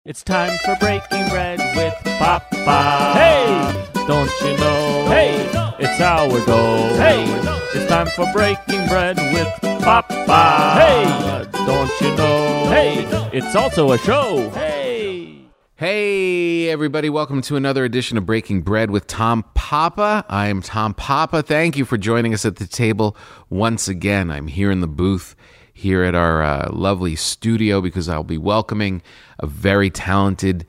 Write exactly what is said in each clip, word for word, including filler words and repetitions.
It's time for Breaking Bread with Papa. Hey! Don't you know? Hey! It's our goal. Hey! It's time for Breaking Bread with Papa. Hey! Don't you know? Hey! It's also a show. Hey! Hey, everybody. Welcome to another edition of Breaking Bread with Tom Papa. I am Tom Papa. Thank you for joining us at the table once again. I'm here in the booth here at our uh, lovely studio because I'll be welcoming a very talented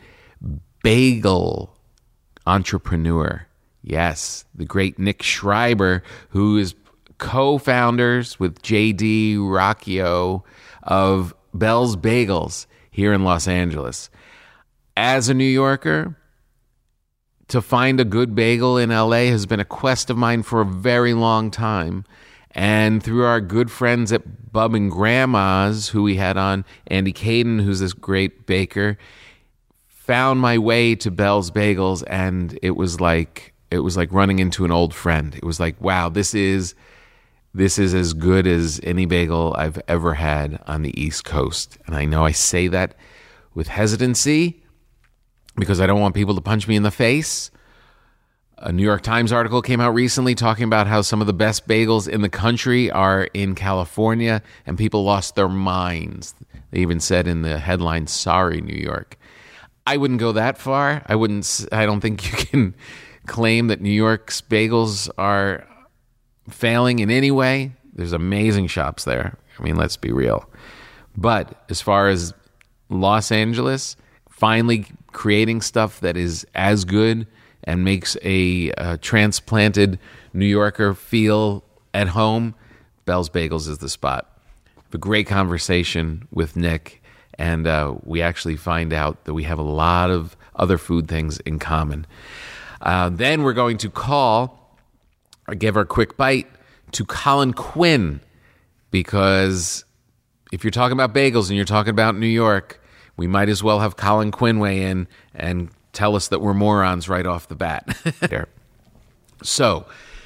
bagel entrepreneur. Yes, the great Nick Schreiber, who is co-founders with J D Rocchio of Bell's Bagels here in Los Angeles. As a New Yorker, to find a good bagel in L A has been a quest of mine for a very long time. And through our good friends at Bub and Grandma's, who we had on, Andy Caden, who's this great baker, found my way to Bell's Bagels, and it was like it was like running into an old friend. It was like, wow, this is this is as good as any bagel I've ever had on the East Coast. And I know I say that with hesitancy because I don't want people to punch me in the face. A New York Times article came out recently talking about how some of the best bagels in the country are in California, and people lost their minds. They even said in the headline, "Sorry, New York." I wouldn't go that far. I wouldn't. I don't think you can claim that New York's bagels are failing in any way. There's amazing shops there. I mean, let's be real. But as far as Los Angeles, finally creating stuff that is as good and makes a uh, transplanted New Yorker feel at home, Bell's Bagels is the spot. A great conversation with Nick, and uh, we actually find out that we have a lot of other food things in common. Uh, then we're going to call, or give our quick bite, to Colin Quinn, because if you're talking about bagels and you're talking about New York, we might as well have Colin Quinn weigh in and tell us that we're morons right off the bat. There. So,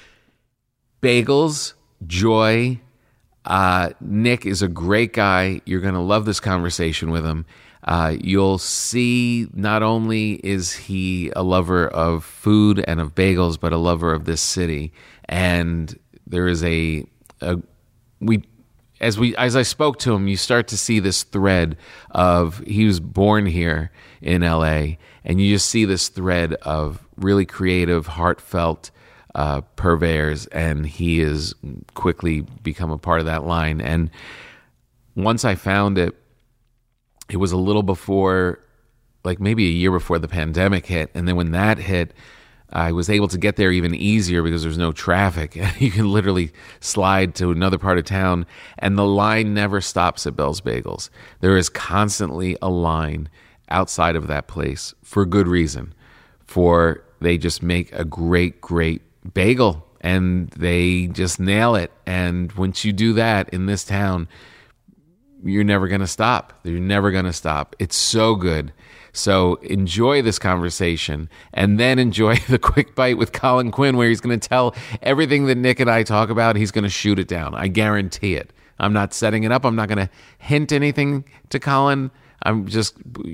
bagels, joy. Uh, Nick is a great guy. You're going to love this conversation with him. Uh, you'll see not only is he a lover of food and of bagels, but a lover of this city. And there is a, a we. As we, as I spoke to him, you start to see this thread of he was born here in L A, and you just see this thread of really creative, heartfelt uh, purveyors, and he has quickly become a part of that line. And once I found it, it was a little before, like maybe a year before the pandemic hit, and then when that hit, I was able to get there even easier because there's no traffic. You can literally slide to another part of town, and the line never stops at Bell's Bagels. There is constantly a line outside of that place for good reason. For they just make a great, great bagel, and they just nail it. And once you do that in this town, you're never going to stop. You're never going to stop. It's so good. So enjoy this conversation, and then enjoy the quick bite with Colin Quinn, where he's going to tell everything that Nick and I talk about. He's going to shoot it down. I guarantee it. I'm not setting it up. I'm not going to hint anything to Colin. I'm just,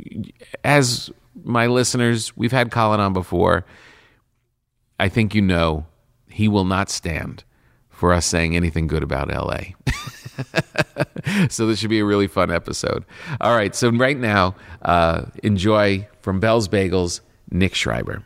as my listeners, we've had Colin on before. I think you know he will not stand for us saying anything good about L A. So this should be a really fun episode. All right, so right now, uh, enjoy from Bell's Bagels, Nick Schreiber.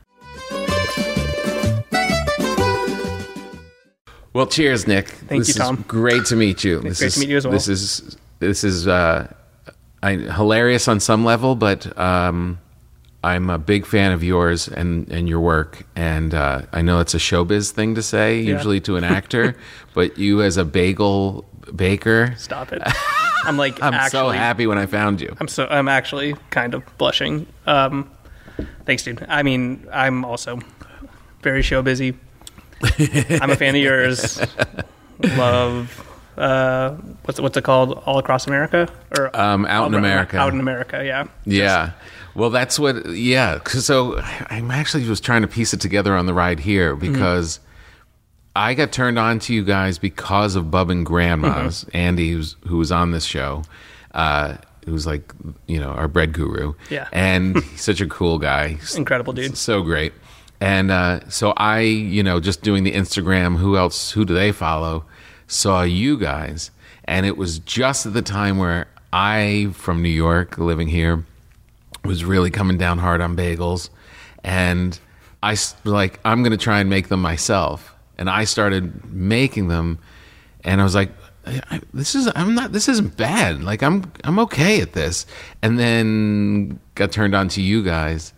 Well, cheers, Nick. Thank this you, Tom. Is great to meet you. It's this great is, to meet you as well. This is this is uh, I, hilarious on some level, but um, I'm a big fan of yours and, and your work. And uh, I know it's a showbiz thing to say, Yeah. usually to an actor, but you as a bagel baker. Stop it. I'm like I'm actually, so happy when I found you. I'm so I'm actually kind of blushing. Um, thanks, dude. I mean, I'm also very show busy. I'm a fan of yours. Love uh, what's what's it called? All Across America or Um, Out all in Around- America. Out in America, yeah. Yeah. Well, that's what, yeah. 'Cause So I'm actually was trying to piece it together on the ride here because I got turned on to you guys because of Bub and Grandma's. Mm-hmm. Andy, who's, who was on this show, uh, who's like, you know, our bread guru. Yeah. And he's such a cool guy. He's Incredible dude. so great. And uh, so I, you know, just doing the Instagram, who else, who do they follow, saw you guys. And it was just at the time where I, from New York, living here, was really coming down hard on bagels. And I s- like, I'm going to try and make them myself. And I started making them. And I was like, I, this is, I'm not, this isn't bad. Like, I'm, I'm okay at this. And then got turned on to you guys.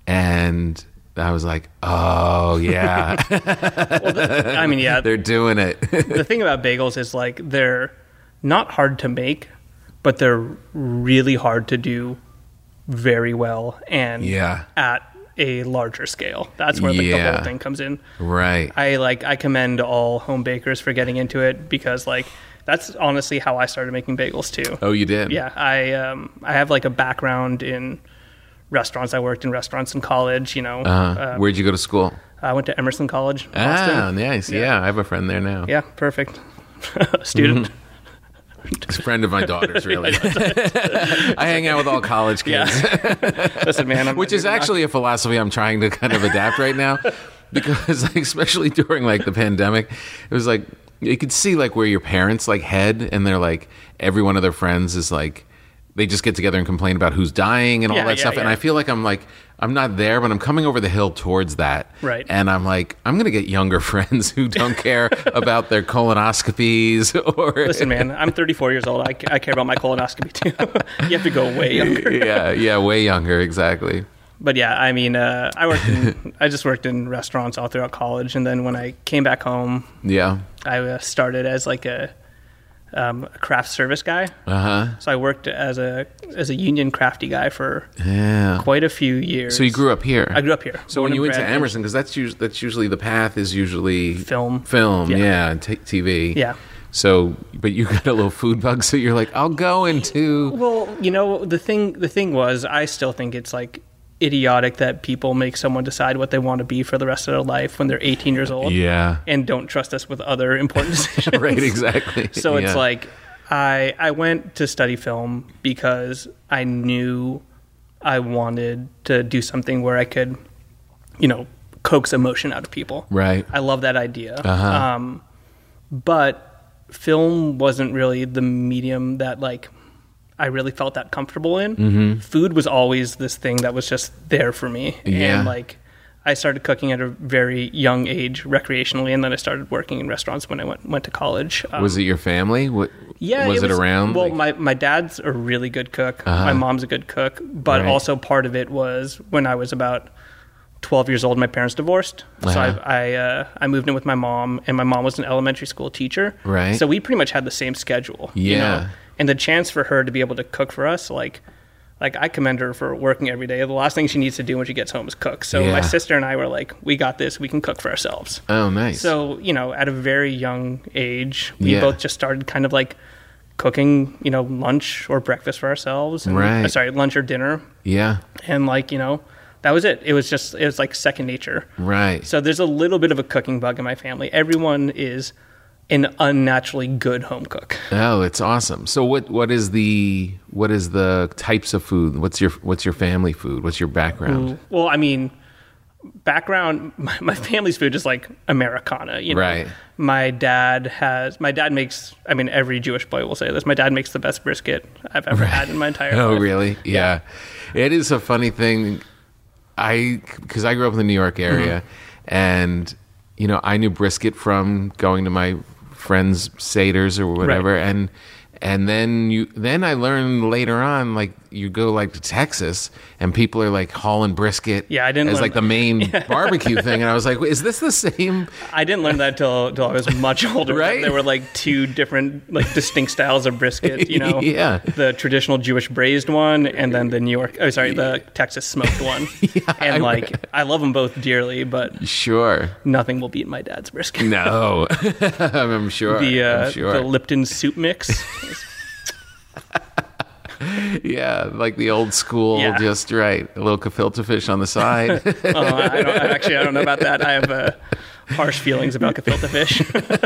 And I was like, oh, yeah. Well, the, I mean, yeah. They're doing it. The thing about bagels is like they're not hard to make, but they're really hard to do very well and Yeah. at a larger scale. That's where like, the Yeah. whole thing comes in. Right. I like I commend all home bakers for getting into it because like that's honestly how I started making bagels too. Oh, you did? Yeah, I um I have like a background in restaurants. I worked in restaurants in college, you know. Uh-huh. Uh, Where'd you go to school? I went to Emerson College, Boston. Ah, nice. Yeah. Yeah. I have a friend there now. Yeah, perfect. Student. He's a friend of my daughter's, really. I hang out with all college kids. Yeah. Listen, man. I'm Which is actually a philosophy I'm trying to kind of adapt right now, because like, especially during like the pandemic, it was like you could see like where your parents like head, and they're like every one of their friends is like they just get together and complain about who's dying and all Yeah, that yeah, stuff. And yeah. I feel like I'm like I'm not there, but I'm coming over the hill towards that. Right. And I'm like I'm gonna get younger friends who don't care about their colonoscopies or Listen, man. I'm thirty-four years old. I, I care about my colonoscopy too. You have to go way younger. yeah, yeah, way younger, exactly. But yeah, I mean, uh, I worked. In, I just worked in restaurants all throughout college, and then when I came back home, Yeah. I uh, started as like a, um, a craft service guy. Uh huh. So I worked as a as a union crafty guy for Yeah. quite a few years. So you grew up here. I grew up here. So Born when you and went to bred. Emerson, because that's usually, that's usually the path is usually Film. film, Yeah. yeah, and t- T V. Yeah. So, but you got a little food bug, so you're like, I'll go into. Well, you know, the thing the thing was, I still think it's like idiotic that people make someone decide what they want to be for the rest of their life when they're eighteen years old. Yeah. And don't trust us with other important decisions. Right. Exactly. So it's Yeah. like I I went to study film because I knew I wanted to do something where I could, you know, coax emotion out of people. Right. I love that idea. Uh-huh. Um, but film wasn't really the medium that like I really felt that comfortable in. Mm-hmm. Food was always this thing that was just there for me. Yeah. And like I started cooking at a very young age recreationally, and then I started working in restaurants when I went went to college. Um, Was it your family? What? yeah, Was it, around? Well, Like- my, my dad's a really good cook. Uh-huh. My mom's a good cook. But Right. also part of it was when I was about twelve years old, my parents divorced. So Uh-huh. I I, uh, I moved in with my mom, and my mom was an elementary school teacher. Right. So we pretty much had the same schedule. Yeah. You know? And the chance for her to be able to cook for us, like, like I commend her for working every day. The last thing she needs to do when she gets home is cook. So Yeah. my sister and I were like, we got this. We can cook for ourselves. Oh, nice. So, you know, at a very young age, we Yeah. both just started kind of like cooking, you know, lunch or breakfast for ourselves. And, Right. uh, sorry, lunch or dinner. yeah. And like, you know, that was it. It was just, it was like second nature. Right. So there's a little bit of a cooking bug in my family. Everyone is an unnaturally good home cook. Oh, it's awesome. So what? What is the what is the types of food? What's your What's your family food? What's your background? Well, I mean, background, my, my family's food is like Americana, you know. Right. My dad has, my dad makes, I mean, every Jewish boy will say this, my dad makes the best brisket I've ever had in my entire Oh, life. really? Yeah. It is a funny thing. I because I grew up in the New York area, Mm-hmm. and you know I knew brisket from going to my friends' seders or whatever, Right. and and then you then I learned later on, like you go like to Texas and people are like hauling brisket Yeah, I didn't as learn like the main barbecue thing, and I was like, is this the same? I didn't learn that till, till I was much older. Right? There were like two different, like distinct styles of brisket, you know. Yeah. The traditional Jewish braised one, and then the New York, oh, sorry, the Texas smoked one. and I- like, I love them both dearly, but Sure. nothing will beat my dad's brisket. No. I'm sure. The, uh, I'm sure. the Lipton soup mix. Yeah, like the old school, Yeah. just right. A little gefilte fish on the side. Oh, I don't, actually, I don't know about that. I have a harsh feelings about gefilte fish.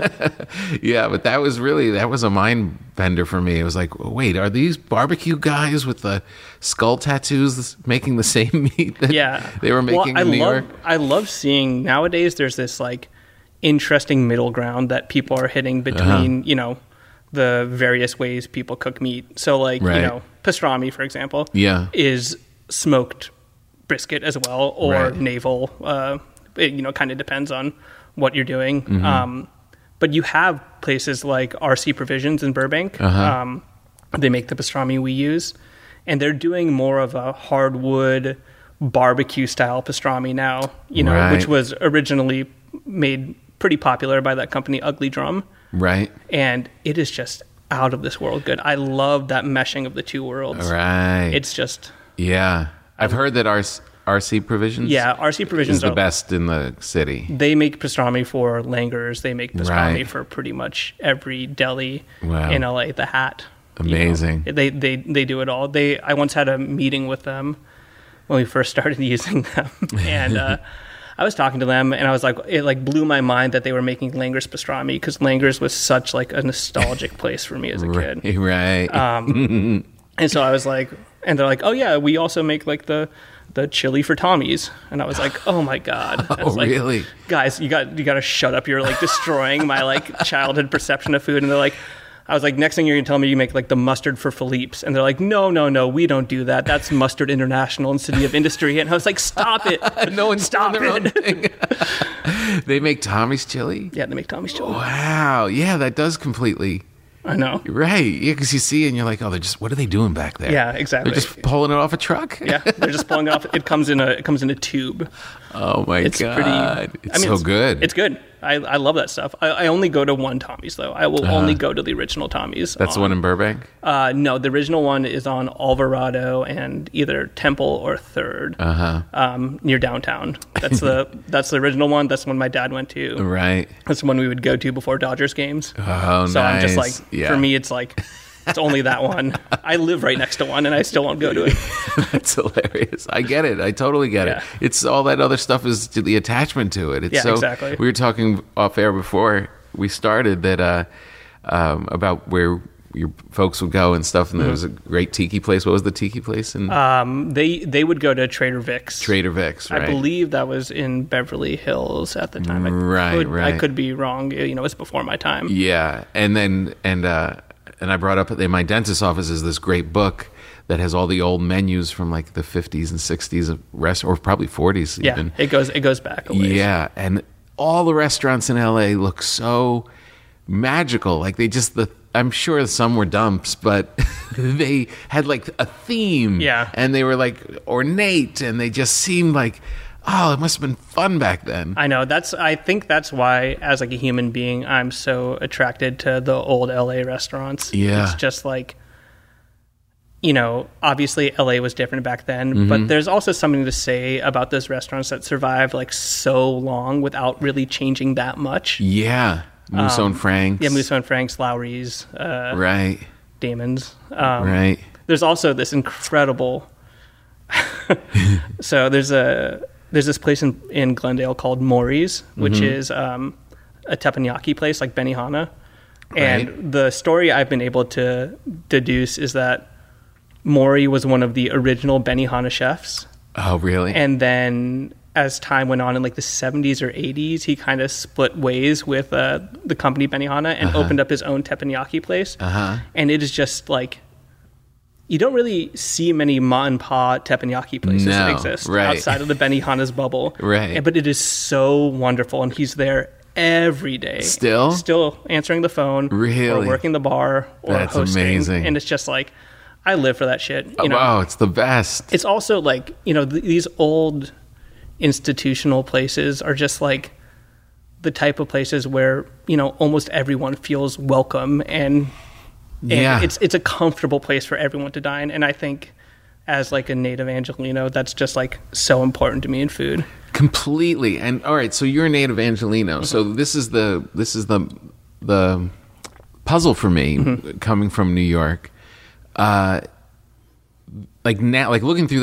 Yeah, but that was really, that was a mind bender for me. It was like, wait, are these barbecue guys with the skull tattoos making the same meat that Yeah. they were making well, in I New love, York? I love seeing nowadays there's this like interesting middle ground that people are hitting between, Uh-huh. you know, the various ways people cook meat. So like, Right. you know, pastrami, for example, Yeah. is smoked brisket as well, or Right. navel. Uh, it, you know, kind of depends on what you're doing. Mm-hmm. Um, but you have places like R C Provisions in Burbank. Uh-huh. Um, they make the pastrami we use, and they're doing more of a hardwood barbecue style pastrami now, you know, Right. which was originally made pretty popular by that company Ugly Drum. Right. And it is just out of this world good. I love that meshing of the two worlds. Right. It's just, yeah. I've heard that R- RC Provisions yeah, R C Provisions is the are- best in the city. They make pastrami for Langers. They make pastrami Right. for pretty much every deli Wow. in L A. The Hat. you know. Amazing. They they they do it all. They I once had a meeting with them when we first started using them, and uh, I was talking to them, and I was like, it like blew my mind that they were making Langers pastrami, because Langers was such like a nostalgic place for me as a kid. Right. Right. Um, and so I was like, and they're like, oh yeah, we also make like the the chili for Tommy's, and I was like, oh my god, I Oh, was like, really? guys, you got you got to shut up. You're like destroying my like childhood perception of food. And they're like, I was like, next thing you're gonna tell me you make like the mustard for Philippe's, and they're like, no, no, no, we don't do that. That's Mustard International and City of Industry. And I was like, stop it, no one's stop doing their own it. thing. They make Tommy's chili? Yeah, they make Tommy's chili. Wow. Yeah, that does completely. I know. Right. Yeah, because you see and you're like, oh, they're just, what are they doing back there? Yeah, exactly. They're just pulling it off a truck? Yeah, they're just pulling it off. It comes in a it comes in a tube. Oh, my It's God. pretty. It's so good. It's good. I, I love that stuff. I, I only go to one Tommy's though. I will only go to the original Tommy's. That's the one in Burbank? Uh, no, the original one is on Alvarado and either Temple or Third, Uh-huh. um, near downtown. That's the that's the original one. That's the one my dad went to. Right. That's the one we would go to before Dodgers games. Oh, so I'm just like, nice. Yeah. for me, it's like, it's only that one. I live right next to one, and I still won't go to it. That's hilarious. I get it. I totally get Yeah. it. It's all that other stuff is to the attachment to it. It's Yeah, so, exactly. We were talking off air before we started that uh, um, about where your folks would go and stuff, and there was a great tiki place. What was the tiki place in Um, they they would go to Trader Vic's. Trader Vic's? Right. I believe that was in Beverly Hills at the time. I Right, could, right. I could be wrong. You know, it's before my time. Yeah, and then and uh, and I brought up in my dentist's office is this great book that has all the old menus from like the fifties and sixties of rest, or probably forties Yeah, even. it goes it goes back a ways. Yeah, and all the restaurants in L A look so magical. Like they just the I'm sure some were dumps, but they had like a theme. Yeah. And they were like ornate, and they just seemed like, oh, it must have been fun back then. I know. That's. I think that's why, as like a human being, I'm so attracted to the old L A restaurants. Yeah. It's just like, you know, obviously L A was different back then, Mm-hmm. but there's also something to say about those restaurants that survived like so long without really changing that much. Yeah. Musso and Frank's. Um, Yeah, Musso and Frank's, Lowry's, uh, Right. Damon's. Um, Right. There's also this incredible. So there's a there's this place in, in Glendale called Maury's, which Mm-hmm. is um, a teppanyaki place like Benihana. And Right. the story I've been able to deduce is that Maury was one of the original Benihana chefs, Oh, really? and then as time went on in like the seventies or eighties, he kind of split ways with uh, the company Benihana and opened up his own teppanyaki place. Uh-huh. And it is just like, you don't really see many ma and pa teppanyaki places that No, exist right. outside of the Benihana's bubble. Right. And- But it is so wonderful, and he's there every day. Still? Still answering the phone. Really? Or working the bar. Or That's hosting. amazing. And it's just like, I live for that shit. You Oh, know? wow, it's the best. It's also like, you know, th- these old institutional places are just like the type of places where, you know, almost everyone feels welcome, and, and Yeah. it's it's a comfortable place for everyone to dine. And I think as like a native Angelino, that's just like so important to me in food. Completely. And all right, so you're a native Angelino. So this is the this is the the puzzle for me coming from New York. Uh like now like looking through that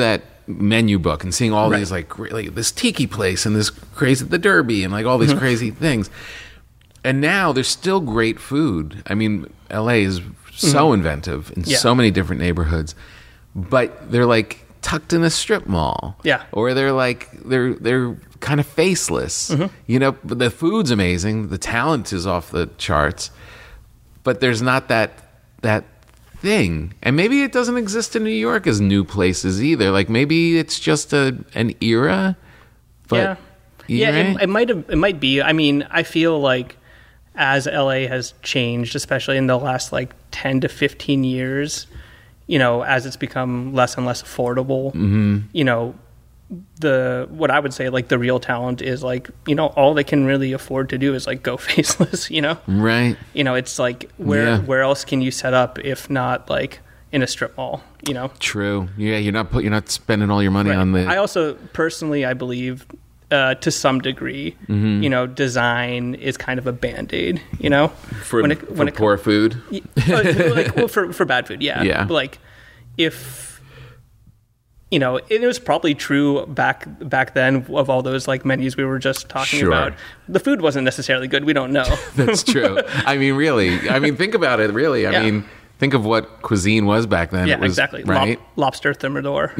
menu book and seeing all Right. these like really this tiki place and this crazy the Derby and like all these Mm-hmm. crazy things. And now there's still great food. I mean, L A is so inventive in Mm-hmm. Yeah. so many different neighborhoods, but they're like tucked in a strip mall. Yeah. Or they're like they're they're kind of faceless. Mm-hmm. You know, but the food's amazing, the talent is off the charts, but there's not that that thing. And maybe it doesn't exist in New York as new places either. Like maybe it's just a an era. But yeah, yeah, right? it, it might have. It might be. I mean, I feel like as L A has changed, especially in the last like ten to fifteen years, you know, as it's become less and less affordable, mm-hmm. you know, the what I would say like the real talent is like, you know, all they can really afford to do is like go faceless, you know. Right. You know, it's like where Yeah. where else can you set up if not like in a strip mall, you know? True. Yeah, you're not put, you're not spending all your money Right. on the I also personally, I believe, uh, to some degree, Mm-hmm. you know, design is kind of a band-aid. You know, for, when it, for when it poor food. com- uh, like, well, for for bad food, yeah. Yeah. But like, if you know, it was probably true back back then of all those like menus we were just talking Sure. about. The food wasn't necessarily good. We don't know. That's true. I mean, really. I mean, think about it. Really. I Yeah. mean, think of what cuisine was back then. yeah, It was, exactly. Right. Lob- lobster thermidor.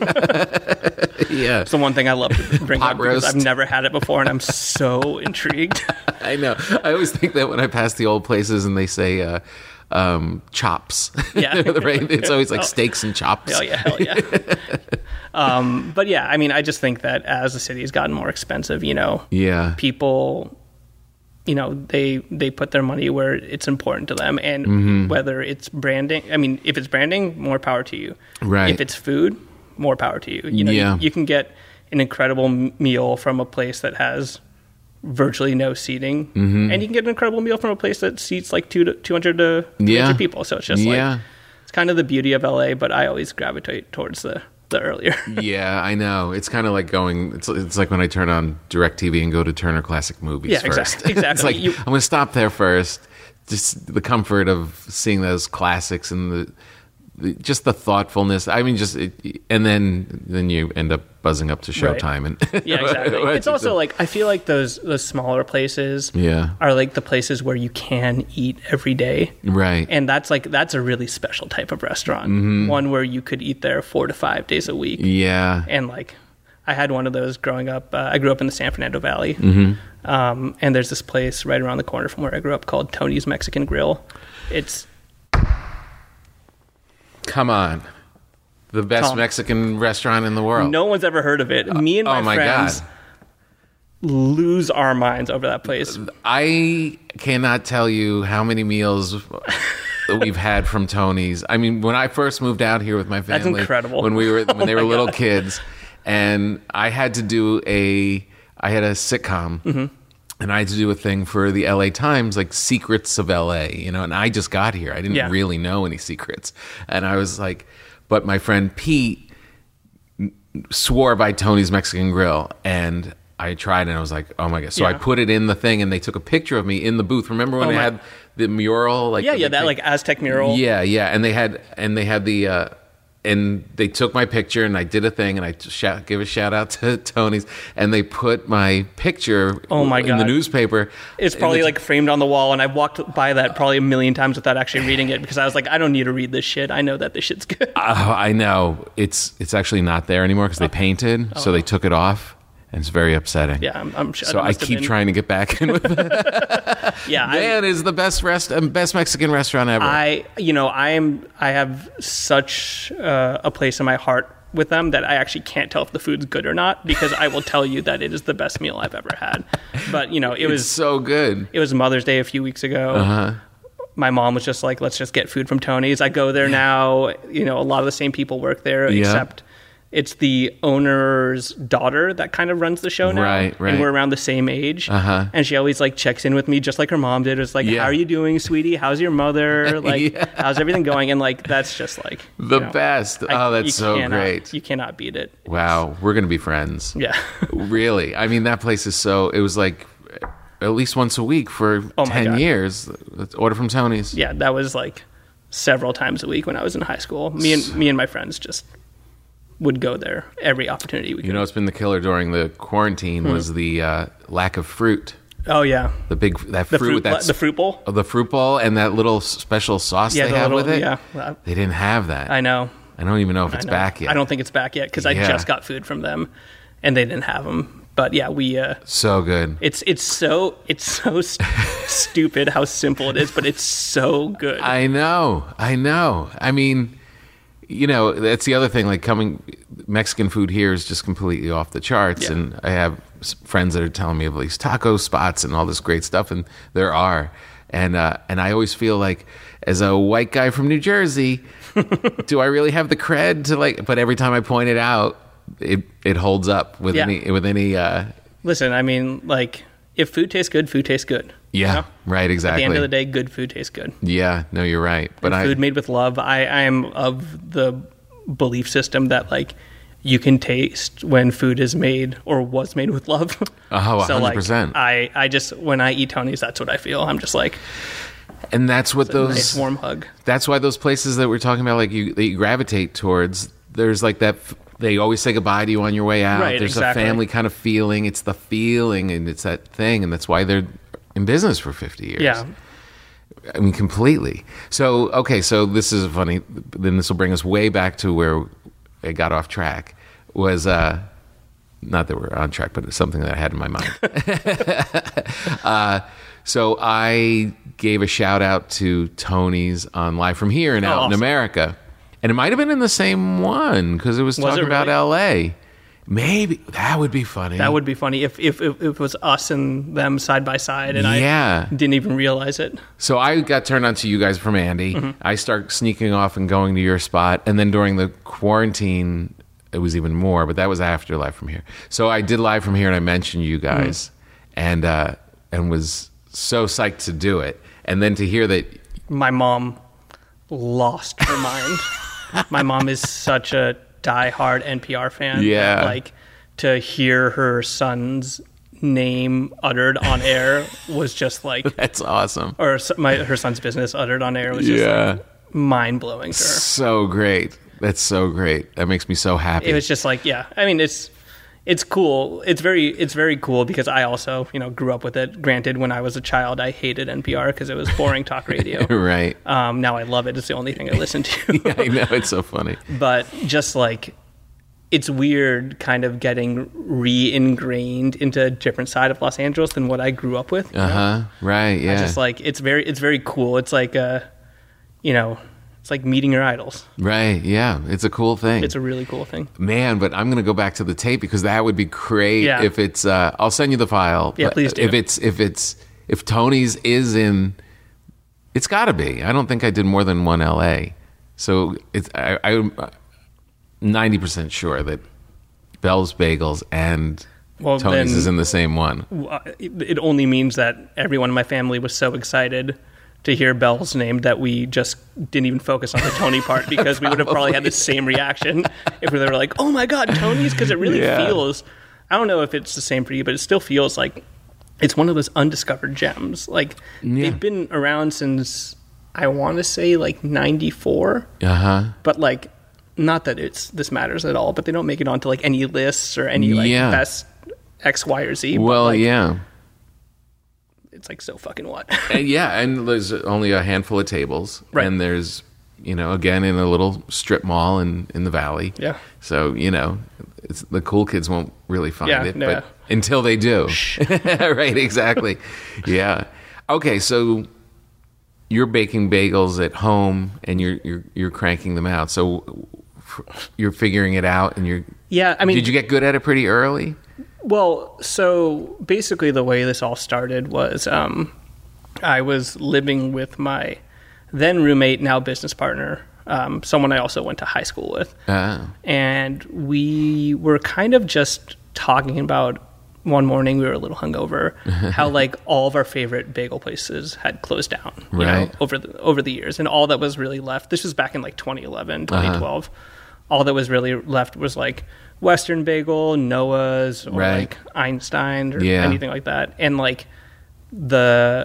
Yeah. It's the one thing I love to bring Pot up because roast. I've never had it before, and I'm so intrigued. I know. I always think that when I pass the old places and they say uh, um, chops. Yeah. Right. It's always like Oh. steaks and chops. Hell yeah, hell yeah. um, but yeah, I mean, I just think that as the city has gotten more expensive, you know, Yeah. people, you know, they they put their money where it's important to them, and Mm-hmm. whether it's branding. I mean, if it's branding, more power to you. Right. If it's food, more power to you. You know, Yeah. you, you can get an incredible m- meal from a place that has virtually no seating, Mm-hmm. and you can get an incredible meal from a place that seats like two to two hundred to three hundred Yeah. people. So it's just Yeah. like it's kind of the beauty of L A. But I always gravitate towards the the earlier. Yeah, I know. It's kind of like going. It's it's like when I turn on DirecTV and go to Turner Classic Movies Yeah, first. exactly, it's exactly. like You- I'm going to stop there first. Just the comfort of seeing those classics and the, the just the thoughtfulness. I mean, just it, and then then you end up buzzing up to Showtime and Yeah, exactly. It's also like I feel like those those smaller places Yeah. are like the places where you can eat every day. right. And that's like that's a really special type of restaurant. Mm-hmm. One where you could eat there four to five days a week. yeah. And like I had one of those growing up. Uh, I grew up in the San Fernando Valley. Mm-hmm. Um, and there's this place right around the corner from where I grew up called Tony's Mexican Grill. It's Come on. The best Tom. Mexican restaurant in the world. no one's ever heard of it. Me and my, oh my friends God. lose our minds over that place. I cannot tell you how many meals that we've had from Tony's. I mean, when I first moved out here with my That's family, incredible. when we were when Oh they were my little God. kids, and I had to do a I had a sitcom. Mm-hmm. And I had to do a thing for the L A Times, like Secrets of L A, you know, and I just got here. I didn't Yeah. really know any secrets. And I was like, but my friend Pete swore by Tony's Mexican Grill, and I tried, and I was like, oh my god! So I Yeah. put it in the thing, and they took a picture of me in the booth. Remember when Oh they my- had the mural? Like Yeah, the yeah, big that thing? like Aztec mural. yeah, yeah, and they had and they had the. Uh, and they took my picture, and I did a thing, and I shout, give a shout out to Tony's, and they put my picture Oh my in the God. newspaper. It's And probably the- like framed on the wall, and I've walked by that probably a million times without actually reading it because I was like, I don't need to read this shit. I know that this shit's good. Oh, I know it's it's actually not there anymore because they painted, so they took it off, and it's very upsetting. Oh. Yeah, I'm, I'm sure. So that I must have keep been- trying to get back in with it. Yeah, I, Man, is the best rest, um, best Mexican restaurant ever. I, you know, I am. I have such uh, a place in my heart with them that I actually can't tell if the food's good or not because I will tell you that it is the best meal I've ever had. But you know, it it's was so good. it was Mother's Day a few weeks ago. Uh-huh. My mom was just like, let's just get food from Tony's. I go there now. You know, a lot of the same people work there, Yeah. except it's the owner's daughter that kind of runs the show now. Right, right. And we're around the same age. Uh-huh. And she always like checks in with me just like her mom did. It's like, Yeah. how are you doing, sweetie? How's your mother? Like, Yeah. how's everything going? And like, that's just like The you know, best. I- Oh, that's you so cannot- great. You cannot beat it. Wow, we're gonna be friends. Yeah. Really. I mean, that place is so. It was like at least once a week for Oh my ten God. years. Let's order from Tony's. Yeah. That was like several times a week when I was in high school. Me and me and my friends just would go there every opportunity we could. You know, it's been the killer during the quarantine Hmm. was the uh, lack of fruit. Oh yeah, The big that the fruit, fruit, with that the fruit bowl. oh, the fruit ball and that little special sauce Yeah, they the have little- with it. yeah. Well, They didn't have that. I know. I don't even know if I it's know. back yet. I don't think it's back yet because I Yeah. just got food from them, and they didn't have them. But yeah, we. Uh, So good. it's it's so it's so st- stupid how simple it is, but it's so good. I know. I know. I mean, you know, that's the other thing. Like coming, Mexican food here is just completely off the charts. Yeah. And I have s- friends that are telling me of these taco spots and all this great stuff, and there are. And uh, and I always feel like, as a white guy from New Jersey, do I really have the cred to like? But every time I point it out, it it holds up with Yeah. any with any. Uh, Listen, I mean, like if food tastes good, food tastes good. you yeah, know? right. At Exactly. the end of the day, good food tastes good. Yeah. No, you're right. But I. Food made with love. I, I am of the belief system that like you can taste when food is made or was made with love. Oh, so like one hundred percent. I, I just when I eat Tony's, that's what I feel. I'm just like And that's what a those. nice warm hug. That's why those places that we're talking about, like you, that you gravitate towards. There's like that. They always say goodbye to you on your way out. Right, There's exactly. a family kind of feeling. It's the feeling, and it's that thing, and that's why they're in business for fifty years. Yeah. I mean, completely. So, okay, so this is funny. Then this will bring us way back to where I got off track. Was uh, not that we're on track, but it's something that I had in my mind. uh, so I gave a shout out to Tony's on Live from Here and Oh, Out in awesome. America, and it might have been in the same one because it was, Was talking it about really? L A. Maybe that would be funny. That would be funny if, if, if it was us and them side by side and Yeah. I didn't even realize it. So I got turned on to you guys from Andy. Mm-hmm. I start sneaking off and going to your spot. And then during the quarantine, it was even more, but that was after Live from Here. So I did Live from Here and I mentioned you guys Mm-hmm. and uh, and was so psyched to do it. And then to hear that, My mom lost her mind. My mom is such a diehard N P R fan. Yeah. that, like to hear her son's name uttered on air was just like, that's awesome. or s- my her son's business uttered on air was just Yeah. like mind blowing to her. So great. That's so great. That makes me so happy. It was just like, yeah. I mean, it's it's cool. It's very it's very cool because I also you know grew up with it. Granted, when I was a child, I hated N P R because it was boring talk radio. right. Um, now I love it. It's the only thing I listen to. I know. It's so funny. But just like it's weird kind of getting re-ingrained into a different side of Los Angeles than what I grew up with. you know? Uh huh. Right. Yeah. Just like it's very it's very cool. It's like uh you know, it's like meeting your idols. right. Yeah. It's a cool thing. It's a really cool thing. Man, but I'm gonna go back to the tape because that would be great Yeah. if it's. Uh, I'll send you the file. Yeah, but please do. If it's if it's if Tony's is in, it's got to be. I don't think I did more than one L A, so it's. I, I'm ninety percent sure that Bell's Bagels and Well, Tony's then- is in the same one. Uh, it it only means that everyone in my family was so excited to hear Bell's name that we just didn't even focus on the Tony part because we would have probably had the same reaction if they were like, "Oh my God, Tony's!" Because it really Yeah. feels. I don't know if it's the same for you, but it still feels like it's one of those undiscovered gems. Like Yeah. they've been around since I want to say like ninety-four, Uh huh. but like not that it's this matters at all. But they don't make it onto like any lists or any like Yeah. best X, Y, or Z. but, Well, like, yeah. it's like so fucking what? And yeah, and there's only a handful of tables, Right. and there's, you know, again in a little strip mall in in the valley. Yeah. So you know, it's, the cool kids won't really find Yeah, it, no. but until they do, right? Exactly. Yeah. Okay, so you're baking bagels at home, and you're you're you're cranking them out. So f- you're figuring it out, and you're. Yeah, I mean, Did you get good at it pretty early? well, so basically the way this all started was um, I was living with my then roommate, now business partner, um, someone I also went to high school with. Oh. And we were kind of just talking about one morning, we were a little hungover, how like all of our favorite bagel places had closed down you know, Right. over the over the years. And all that was really left, this was back in like twenty eleven, twenty twelve. Uh-huh. All that was really left was like Western Bagel, Noah's, or Right. like Einstein or Yeah. anything like that. And like the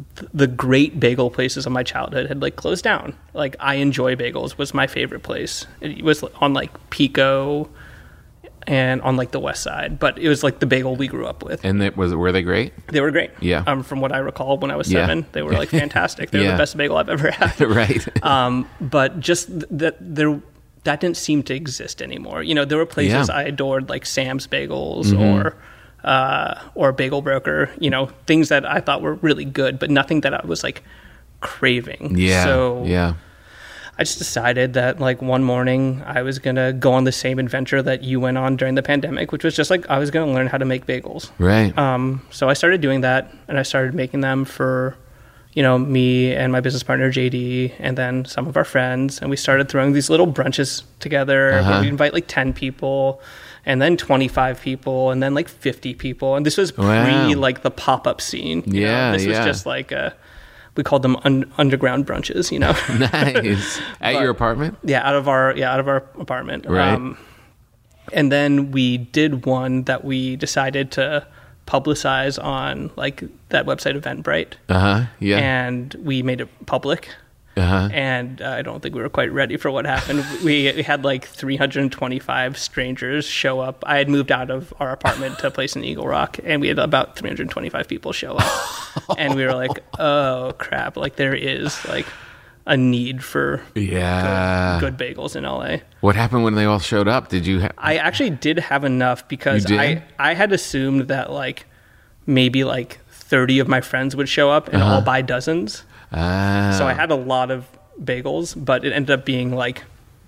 th- the great bagel places of my childhood had like closed down. Like I Enjoy Bagels was my favorite place. It was on like Pico and on like the west side, but it was like the bagel we grew up with. And it was were they great? They were great. Yeah. Um, from what I recall when I was Yeah. seven, they were like fantastic. They were Yeah. the best bagel I've ever had. Right. Um, but just th- that there, that didn't seem to exist anymore. You know, there were places Yeah. I adored like Sam's Bagels or, uh, or Bagel Broker, you know, things that I thought were really good, but nothing that I was like craving. Yeah. So yeah. I just decided that like one morning I was going to go on the same adventure that you went on during the pandemic, which was just like I was going to learn how to make bagels. Right. Um, so I started doing that, and I started making them for, you know, me and my business partner J D, and then some of our friends, and we started throwing these little brunches together Uh-huh. where we invite like ten people, and then twenty-five people, and then like fifty people, and this was pre Wow. like the pop up scene. you know? Yeah, this yeah. was just like a, we called them un- underground brunches, you know. Nice. At But- your apartment? Yeah, out of our yeah out of our apartment. Right. And then we did one that we decided to publicize on like that website Eventbrite, Uh huh. Yeah. and we made it public. Uh huh. And uh, I don't think we were quite ready for what happened. we, we had like three hundred twenty-five strangers show up. I had moved out of our apartment to a place in Eagle Rock, and we had about three hundred twenty-five people show up. And we were like, oh crap, like there is like a need for Yeah. good bagels in L A. What happened when they all showed up? Did you? Ha- I actually did have enough because You I, did? I had assumed that like maybe like thirty of my friends would show up and Uh-huh. all buy dozens. Ah. So I had a lot of bagels, but it ended up being like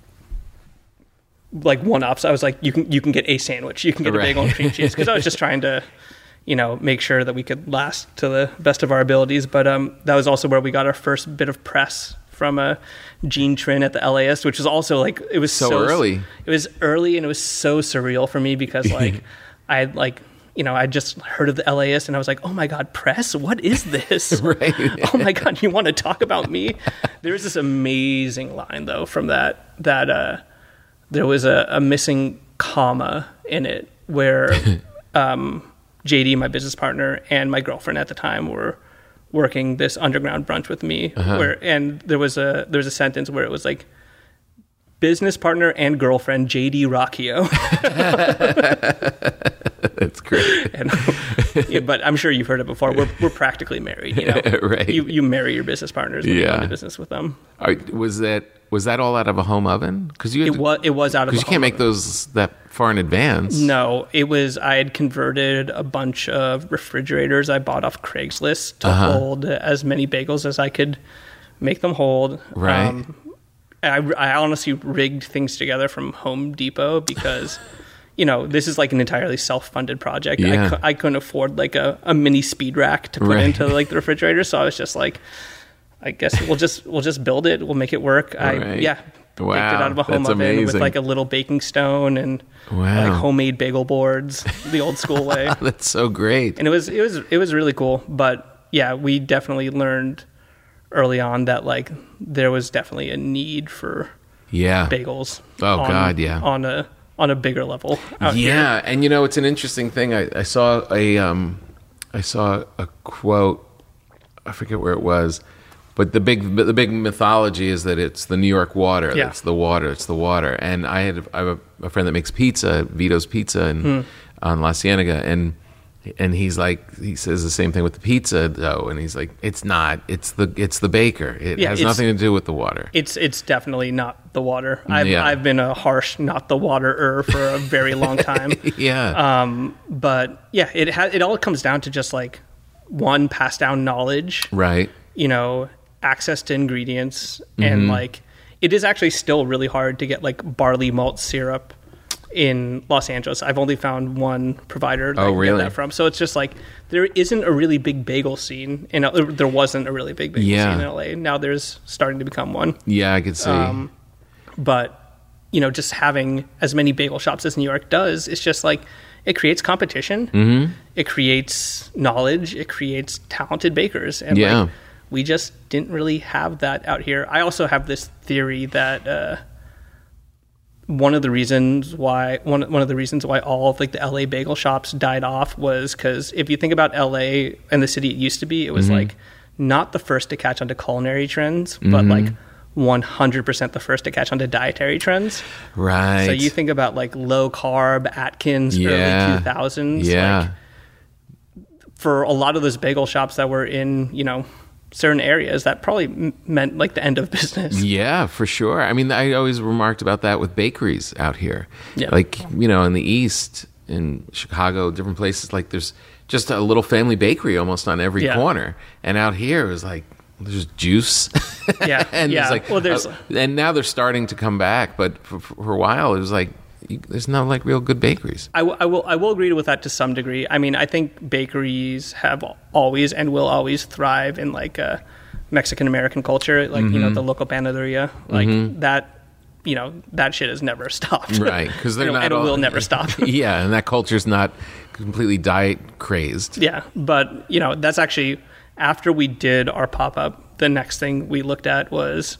like one ups. I was like, you can you can get a sandwich, you can get Right. a bagel and cream cheese, because I was just trying to, you know, make sure that we could last to the best of our abilities. But um, that was also where we got our first bit of press from a Gene Trin at the L A S, which was also like it was So so, early. It was early, and it was so surreal for me because like I had like. You know, I just heard of the L A S and I was like, oh my God, press? What is this? Right. Oh my God, you want to talk about me? There was this amazing line though from that, that uh, there was a, a missing comma in it where um, J D, my business partner, and my girlfriend at the time were working this underground brunch with me. Uh-huh. Where and there was a there was a sentence where it was like, business partner and girlfriend J D Rocchio. That's great. And, yeah, but I'm sure you've heard it before. We're we're practically married, you know. Right. You you marry your business partners when you Yeah. go into business with them. Are, was that was that all out of a home oven? Because you It was it was out of because the you can't home make oven. those that far in advance. No, it was I had converted a bunch of refrigerators I bought off Craigslist to Uh-huh. hold as many bagels as I could make them hold. Right. I, I honestly rigged things together from Home Depot because, you know, this is like an entirely self-funded project. Yeah. I, cou- I couldn't afford like a, a mini speed rack to put Right. into like the refrigerator, so I was just like, I guess we'll just we'll just build it. We'll make it work. I Right. yeah, baked it Wow, out of a home that's oven amazing. with like a little baking stone and Wow. like homemade bagel boards, the old school way. That's so great. And it was it was it was really cool. But yeah, we definitely learned early on that like there was definitely a need for Yeah. bagels. Oh, on, God, yeah. On a on a bigger level. Out Yeah, here. and you know it's an interesting thing. I, I saw a um, I saw a quote. I forget where it was, but the big the big mythology is that it's the New York water. Yeah. It's the water. It's the water. And I had I have a, a friend that makes pizza, Vito's Pizza, and Hmm. on La Cienega, and and he's like he says the same thing with the pizza though, and he's like it's not. It's the it's the baker. It Yeah, has it's- nothing to do with the water. It's it's definitely not the water. I've Yeah. I've been a harsh not the water-er for a very long time. yeah. Um, but yeah, it ha- it all comes down to just like one, pass down knowledge, right. you know, access to ingredients, Mm-hmm. and like it is actually still really hard to get like barley malt syrup in Los Angeles. I've only found one provider that Oh, I can really? get that from. So it's just like there isn't a really big bagel scene. In L- there wasn't a really big bagel Yeah. scene in L A. Now there's starting to become one. Yeah, I could see. Um, but you know, just having as many bagel shops as New York does, it's just like it creates competition. Mm-hmm. It creates knowledge. It creates talented bakers, and Yeah. like, we just didn't really have that out here. I also have this theory that uh, one of the reasons why one one of the reasons why all of like the L A bagel shops died off was because if you think about L A and the city it used to be, it was like not the first to catch on to culinary trends, but Mm-hmm. like one hundred percent the first to catch on to dietary trends. Right. So you think about like low carb Atkins, Yeah. early two thousands. Yeah. Like, for a lot of those bagel shops that were in, you know, certain areas, that probably m- meant like the end of business. Yeah, for sure. I mean, I always remarked about that with bakeries out here. Yeah. Like, you know, in the East, in Chicago, different places, like there's just a little family bakery almost on every Yeah. corner. And out here it was like, there's juice. Yeah, and yeah. There's like, Well, there's- uh, and now they're starting to come back. But for, for a while, it was like, you, there's no like real good bakeries. I, w- I will I will agree with that to some degree. I mean, I think bakeries have always and will always thrive in like uh, Mexican American culture, like you know Mm-hmm. the local panaderia, like that. You know that shit has never stopped, Right. Because they're You know, not and it all, will never stop. Yeah. And that culture's not completely diet crazed. Yeah, but you know that's actually after we did our pop up. The next thing we looked at was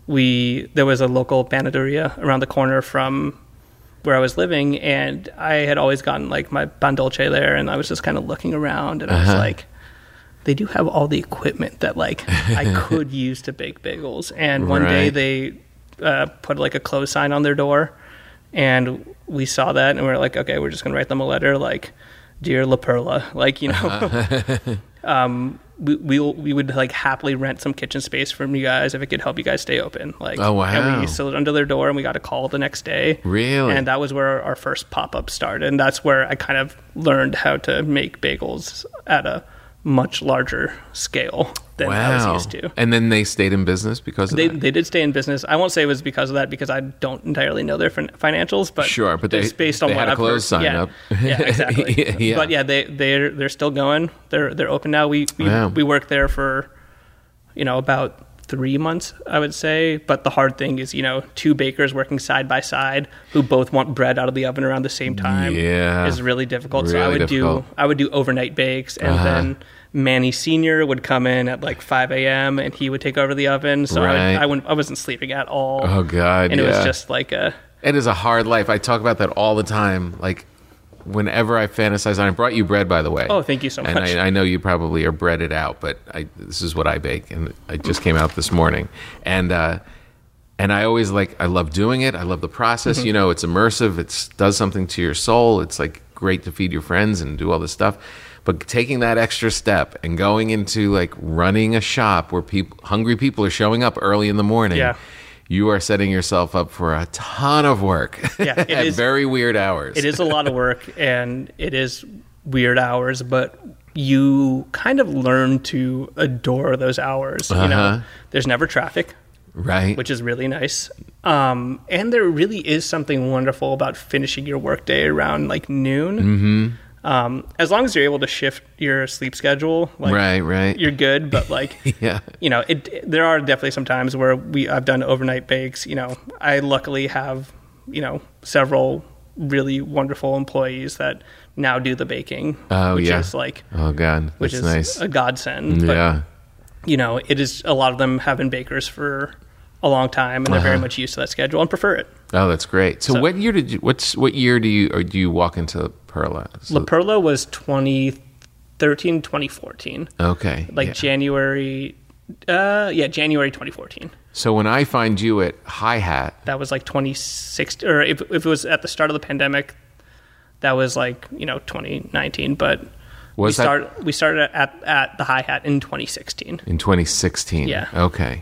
we there was a local panaderia around the corner from where I was living, and I had always gotten like my pan dulce there, and I was just kind of looking around, and I was Uh-huh. like, they do have all the equipment that like I could use to bake bagels. And one day Right. they uh, put like a close sign on their door, and we saw that, and we were like, okay, we're just gonna write them a letter like, dear La Perla, like you know. Uh-huh. um, we we we would like happily rent some kitchen space from you guys if it could help you guys stay open. Like, Oh, wow. And we sealed it under their door, and we got a call the next day. Really? And that was where our first pop up started, and that's where I kind of learned how to make bagels at a much larger scale than I was Wow. used to. And then they stayed in business because of They that? they did stay in business. I won't say it was because of that because I don't entirely know their fin- financials, but Sure, but they- it's based on they what had a I've close heard. sign yeah. up. Yeah, exactly. Yeah. But yeah, they they're they're still going. They're they're open now. We we, Wow. we worked there for you know about three months, I would say. But the hard thing is, you know, two bakers working side by side who both want bread out of the oven around the same time. Yeah. is really difficult. so I Really would difficult. do I would do overnight bakes, and Uh-huh. then Manny Senior would come in at like five a.m. and he would take over the oven. So Right. I, I wouldn't I wasn't sleeping at all. Oh, God, And it yeah. was just like a It is a hard life. I talk about that all the time. Like, whenever I fantasize, and I brought you bread, by the way. Oh, thank you so And much. I, I know you probably are breaded out, but I, this is what I bake, and it just came out this morning. And uh, and I always like, I love doing it. I love the process. Mm-hmm. You know, it's immersive. It does something to your soul. It's like great to feed your friends and do all this stuff. But taking that extra step and going into like running a shop where people, hungry people are showing up early in the morning. Yeah. You are setting yourself up for a ton of work Yeah, it at is- very weird hours. it is a lot of work and it is weird hours, but you kind of learn to adore those hours. You Uh-huh. know, there's never traffic, right. which is really nice. Um, and there really is something wonderful about finishing your workday around like noon. Mm-hmm. Um, as long as you're able to shift your sleep schedule, like right, right. you're good. But like, yeah. you know, it, there are definitely some times where we I've done overnight bakes. You know, I luckily have, you know, several really wonderful employees that now do the baking, Oh, which yeah. is like, Oh, God. which That's is nice. a godsend. But, Yeah. you know, it is a lot of them have been bakers for a long time, and they're very much used to that schedule and prefer it. Oh, that's great. So, So- what year did you, what's, what year do you, or do you walk into Perla? So- La Perla was twenty thirteen, twenty fourteen, okay. like yeah. January, uh, yeah, January twenty fourteen. So, when I find you at Hi Hat, That was like twenty sixteen, or if, if it was at the start of the pandemic, that was like, you know, twenty nineteen. But was we, that start, we started at, at the Hi Hat in twenty sixteen. in twenty sixteen? Yeah. Okay.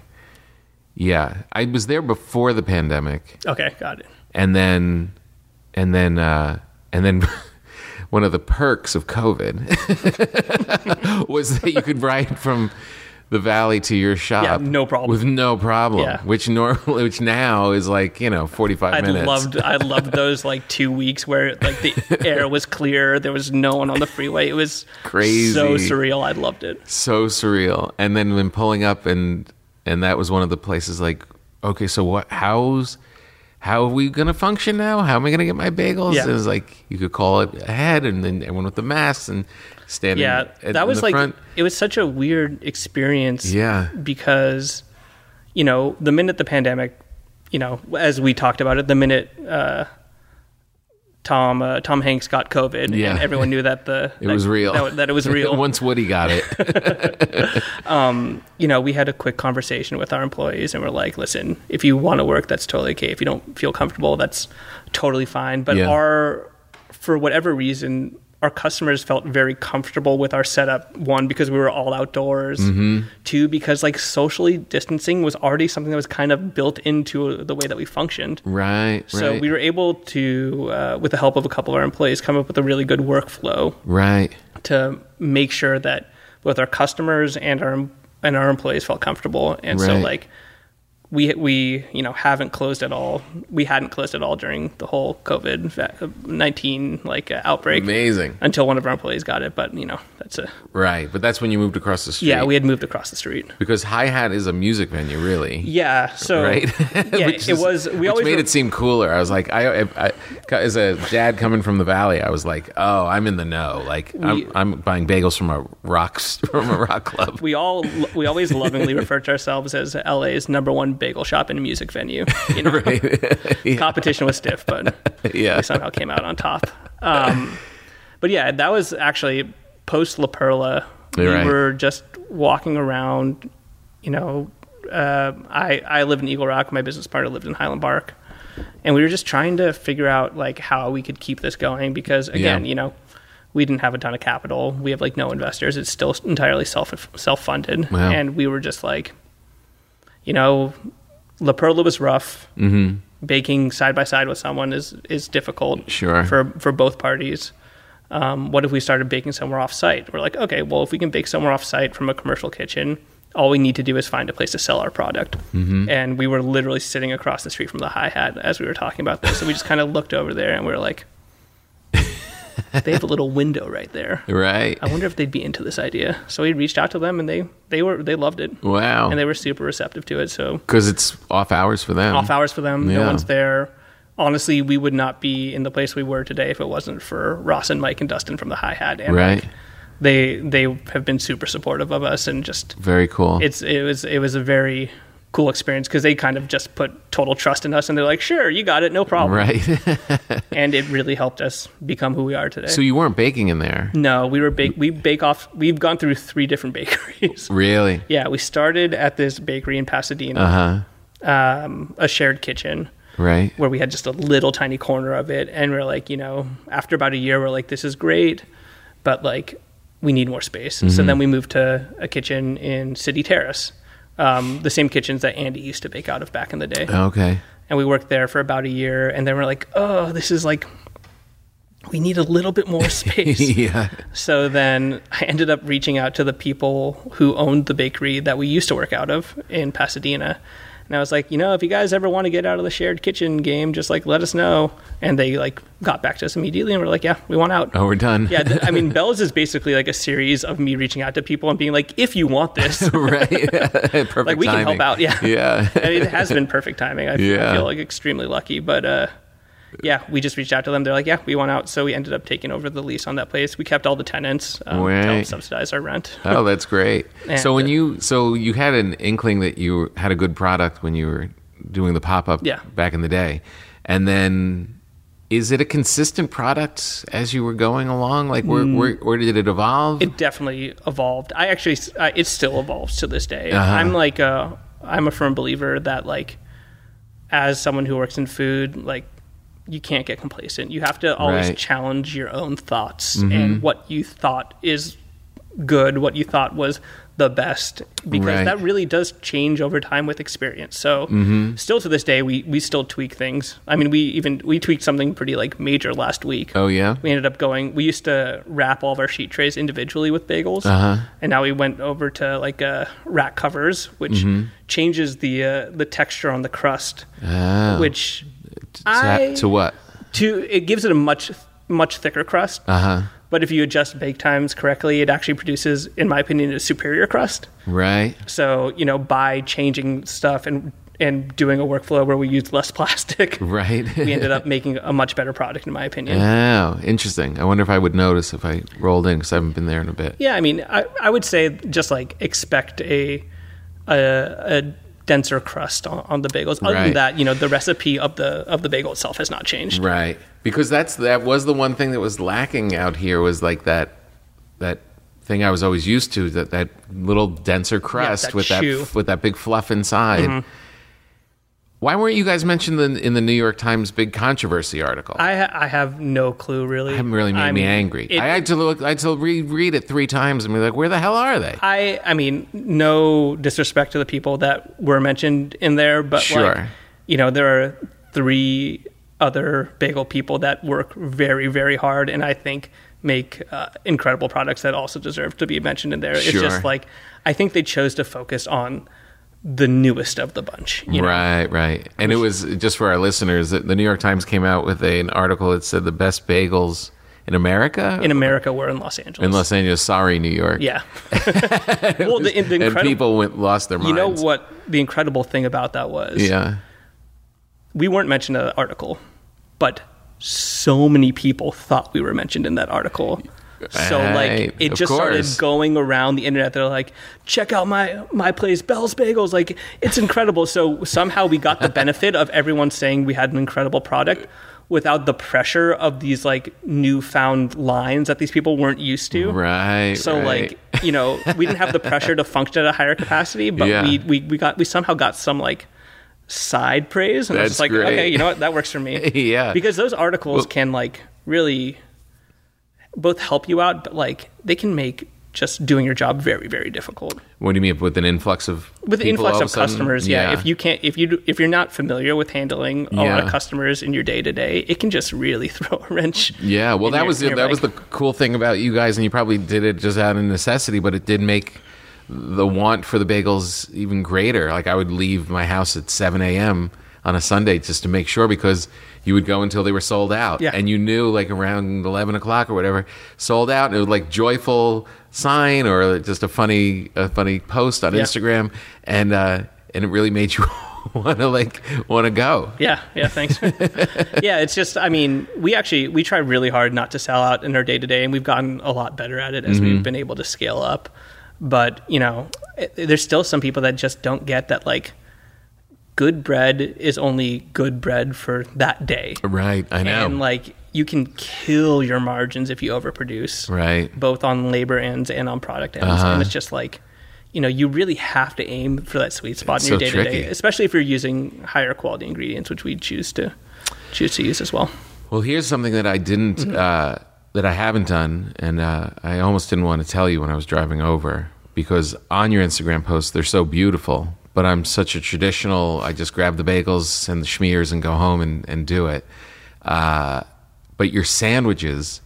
Yeah. I was there before the pandemic. Okay, got it. And then, and then, uh, and then one of the perks of COVID was that you could ride from the valley to your shop. Yeah, no problem. With no problem. Yeah. Which normally, which now is like, you know, forty-five I minutes. loved I loved those like two weeks where like the air was clear, there was no one on the freeway. It was Crazy. so surreal. I loved it. So surreal. And then when pulling up and, and that was one of the places like, okay, so what, how's, how are we going to function now? How am I going to get my bagels? Yeah. It was like, you could call it ahead, and then everyone with the masks and standing Yeah, at, that in was the like front. it was such a weird experience. Yeah. because you know the minute the pandemic, you know, as we talked about it, the minute uh, Tom uh, Tom Hanks got COVID, Yeah. and everyone knew that the It that, was real. that, that it was real. Once Woody got it. um, you know, we had a quick conversation with our employees, and we're like, listen, if you want to work, that's totally okay. If you don't feel comfortable, that's totally fine. But Yeah. our, for whatever reason, our customers felt very comfortable with our setup. One, because we were all outdoors. Mm-hmm. Two, because like socially distancing was already something that was kind of built into the way that we functioned. Right, So right. we were able to, uh, with the help of a couple of our employees, come up with a really good workflow Right. to make sure that both our customers and our and our employees felt comfortable. And so Right. like we we you know haven't closed at all. We hadn't closed at all during the whole COVID nineteen like uh, outbreak. Amazing. Until one of our employees got it, but you know that's a Right, but that's when you moved across the street. yeah we had moved across the street. Because Hi-Hat is a music venue, really. Yeah, so Right? yeah, Which it is- was. We which always made were- it seem cooler. I was like, I, I, I, as a dad coming from the valley, I was like, oh, I'm in the know. Like, We- I'm, I'm buying bagels from a rock from a rock club. we all we always lovingly refer to ourselves as L A's number one bagel shop and music venue. You know, Yeah. competition was stiff, but Yeah. we somehow came out on top. Um, but yeah, that was actually post La Perla. We You're right. were just walking around. You know, uh, I I lived in Eagle Rock. My business partner lived in Highland Park, and we were just trying to figure out like how we could keep this going because again, Yeah. you know. We didn't have a ton of capital. We have like no investors. It's still entirely self self funded, Wow. and we were just like, you know, La Perla was rough. Mm-hmm. Baking side by side with someone is is difficult. Sure. For for both parties. Um, what if we started baking somewhere off site? We're like, okay, well, if we can bake somewhere off site from a commercial kitchen, all we need to do is find a place to sell our product. Mm-hmm. And we were literally sitting across the street from the Hi-Hat as we were talking about this. So we just kind of looked over there and we were like, they have a little window right there. Right. I wonder if they'd be into this idea. So we reached out to them, and they they were they loved it, Wow. and they were super receptive to it. So Because it's off hours for them. off hours for them, no Yeah. one's there. Honestly, we would not be in the place we were today if it wasn't for Ross and Mike and Dustin from the Hi-Hat. And Right. like, they they have been super supportive of us, and just Very cool. it's it was it was a very cool experience because they kind of just put total trust in us, and they're like, sure, you got it, no problem. Right. And it really helped us become who we are today. So you weren't baking in there? No, we were bake. We bake off. We've gone through three different bakeries. Really? Yeah, we started at this bakery in Pasadena, Uh-huh. um, a shared kitchen Right. where we had just a little tiny corner of it, and we're like, you know, after about a year, we're like, this is great, but like, we need more space. So then we moved to a kitchen in City Terrace, um, the same kitchens that Andy used to bake out of back in the day. Okay. And we worked there for about a year, and then we're like, oh, this is like, we need a little bit more space. Yeah. So then I ended up reaching out to the people who owned the bakery that we used to work out of in Pasadena. And I was like, you know, if you guys ever want to get out of the shared kitchen game, just like let us know. And they like got back to us immediately and were like, yeah, we want out. Oh, we're done. Yeah, th- I mean, Bell's is basically like a series of me reaching out to people and being like, if you want this, Right. Perfect like we can timing. help out. Yeah. Yeah. And it has been perfect timing. I, f- Yeah. I feel like extremely lucky, but uh, yeah, we just reached out to them. They're like, yeah, we want out. So we ended up taking over the lease on that place. We kept all the tenants um, to help Right. subsidize our rent. Oh, that's great. And, so when uh, you so you had an inkling that you had a good product when you were doing the pop-up Yeah. back in the day. And then is it a consistent product as you were going along? Like where where, where did it evolve? Mm. It definitely evolved. I actually, s- uh, it still evolves to this day. Uh-huh. I'm like, a, I'm a firm believer that like, as someone who works in food, like, you can't get complacent. You have to always Right. challenge your own thoughts and what you thought is good, what you thought was the best, because Right. that really does change over time with experience. So still to this day, we, we still tweak things. I mean, we even, we tweaked something pretty like major last week. Oh yeah. We ended up going, we used to wrap all of our sheet trays individually with bagels. Uh-huh. And now we went over to like uh, rack covers, which changes the uh, the texture on the crust, Oh. which To- I, to what? to it gives it a much much thicker crust. Uh-huh. But if you adjust bake times correctly, it actually produces, in my opinion, a superior crust. Right. So, you know, by changing stuff and and doing a workflow where we used less plastic, Right. we ended up making a much better product, in my opinion. Oh, interesting. I wonder if I would notice if I rolled in because I haven't been there in a bit. Yeah, I mean, I, I would say just like expect a, a a denser crust on, on the bagels. Other Right. than that, you know, the recipe of the of the bagel itself has not changed. Right. Because that's that was the one thing that was lacking out here was like that that thing I was always used to, that that little denser crust that with chew. that with that big fluff inside. Mm-hmm. Why weren't you guys mentioned in, in the New York Times big controversy article? I ha- I have no clue really. It really made I me mean, angry. it- I had to look. I had to reread it three times and be like, "Where the hell are they?" I I mean, no disrespect to the people that were mentioned in there, but Sure. like, you know, there are three other bagel people that work very, very hard, and I think make uh, incredible products that also deserve to be mentioned in there. It's Sure. just like I think they chose to focus on the newest of the bunch. You know? Right, right. And it was just for our listeners. The New York Times came out with a, an article that said the best bagels in America. In America, we're in Los Angeles. In Los Angeles, sorry, New York. Yeah. well, the, the and incredible, people went lost their minds. you know what the incredible thing about that was? Yeah. We weren't mentioned in the article, but so many people thought we were mentioned in that article. So like Right, it of just course. started going around the internet. They're like, check out my my place, Bell's Bagels. Like it's incredible. So somehow we got the benefit of everyone saying we had an incredible product without the pressure of these like newfound lines that these people weren't used to. Right. So right. like, you know, we didn't have the pressure to function at a higher capacity, but Yeah. we, we we got we somehow got some like side praise, and I was That's just like, great. okay, you know what, that works for me. Yeah. Because those articles Well- can like really both help you out, but like they can make just doing your job very, very difficult. What do you mean with an influx of With the people influx all of a sudden? customers, yeah. If you can't, if you if you're not familiar with handling a lot Yeah. of customers in your day to day, it can just really throw a wrench. Yeah, well, in that your- was in the, your that bag. was the cool thing about you guys, and you probably did it just out of necessity, but it did make the want for the bagels even greater. Like I would leave my house at seven a.m. on a Sunday just to make sure, because you would go until they were sold out, Yeah. and you knew like around eleven o'clock or whatever, sold out. And it was like joyful sign or just a funny a funny post on Yeah. Instagram, and uh, and it really made you want to like want to go. Yeah, yeah, thanks. yeah, it's just, I mean, we actually, we try really hard not to sell out in our day to day, and we've gotten a lot better at it as Mm-hmm. we've been able to scale up. But, you know, it, there's still some people that just don't get that, like, good bread is only good bread for that day. Right, I know. And, like, you can kill your margins if you overproduce, Right. both on labor ends and on product ends. Uh-huh. And it's just like, you know, you really have to aim for that sweet spot It's in your so day to day, tricky. especially if you're using higher quality ingredients, which we choose to choose to use as well. Well, here's something that I didn't, Mm-hmm. uh, that I haven't done, and uh, I almost didn't want to tell you when I was driving over, because on your Instagram posts, they're so beautiful, but I'm such a traditional, I just grab the bagels and the schmears and go home and, and do it. Uh, but your sandwiches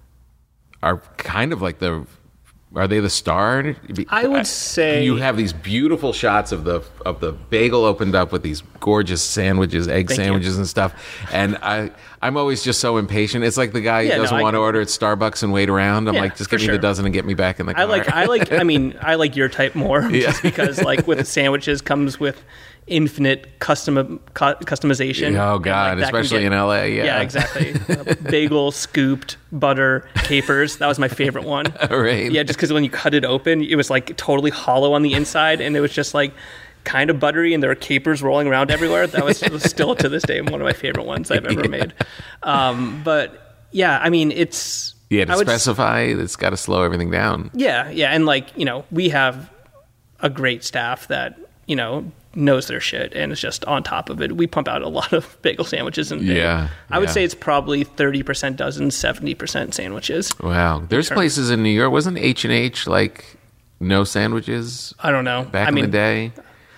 are kind of like the, are they the star? I would say- you have these beautiful shots of the of the bagel opened up with these gorgeous sandwiches, egg Thank you. sandwiches and stuff. And I I'm always just so impatient. It's like the guy Yeah, who no, doesn't I- want to order at Starbucks and wait around. I'm Yeah, like, just for give me sure. the dozen and get me back in the car. I like, I like, I mean, I like your type more, Yeah. just because, like, with the sandwiches comes with infinite custom cu- customization. Oh And, God, like, that can especially get- in L A. Yeah, Yeah, exactly. Uh, bagel, scooped, butter, capers. That was my favorite one. Right. Yeah, just because when you cut it open, it was like totally hollow on the inside, and it was just like kind of buttery, and there were capers rolling around everywhere. That was, was still to this day one of my favorite ones I've ever made. Um, but yeah, I mean, it's Yeah, to I would s- specify, it's got to slow everything down. yeah, yeah, and like, you know, we have a great staff that, you know, knows their shit and is just on top of it. We pump out a lot of bagel sandwiches and Yeah, I would yeah. say it's probably thirty percent dozen, seventy percent sandwiches. Wow, there's Sure. places in New York. Wasn't H and H like no sandwiches I don't know. back I in mean, the day?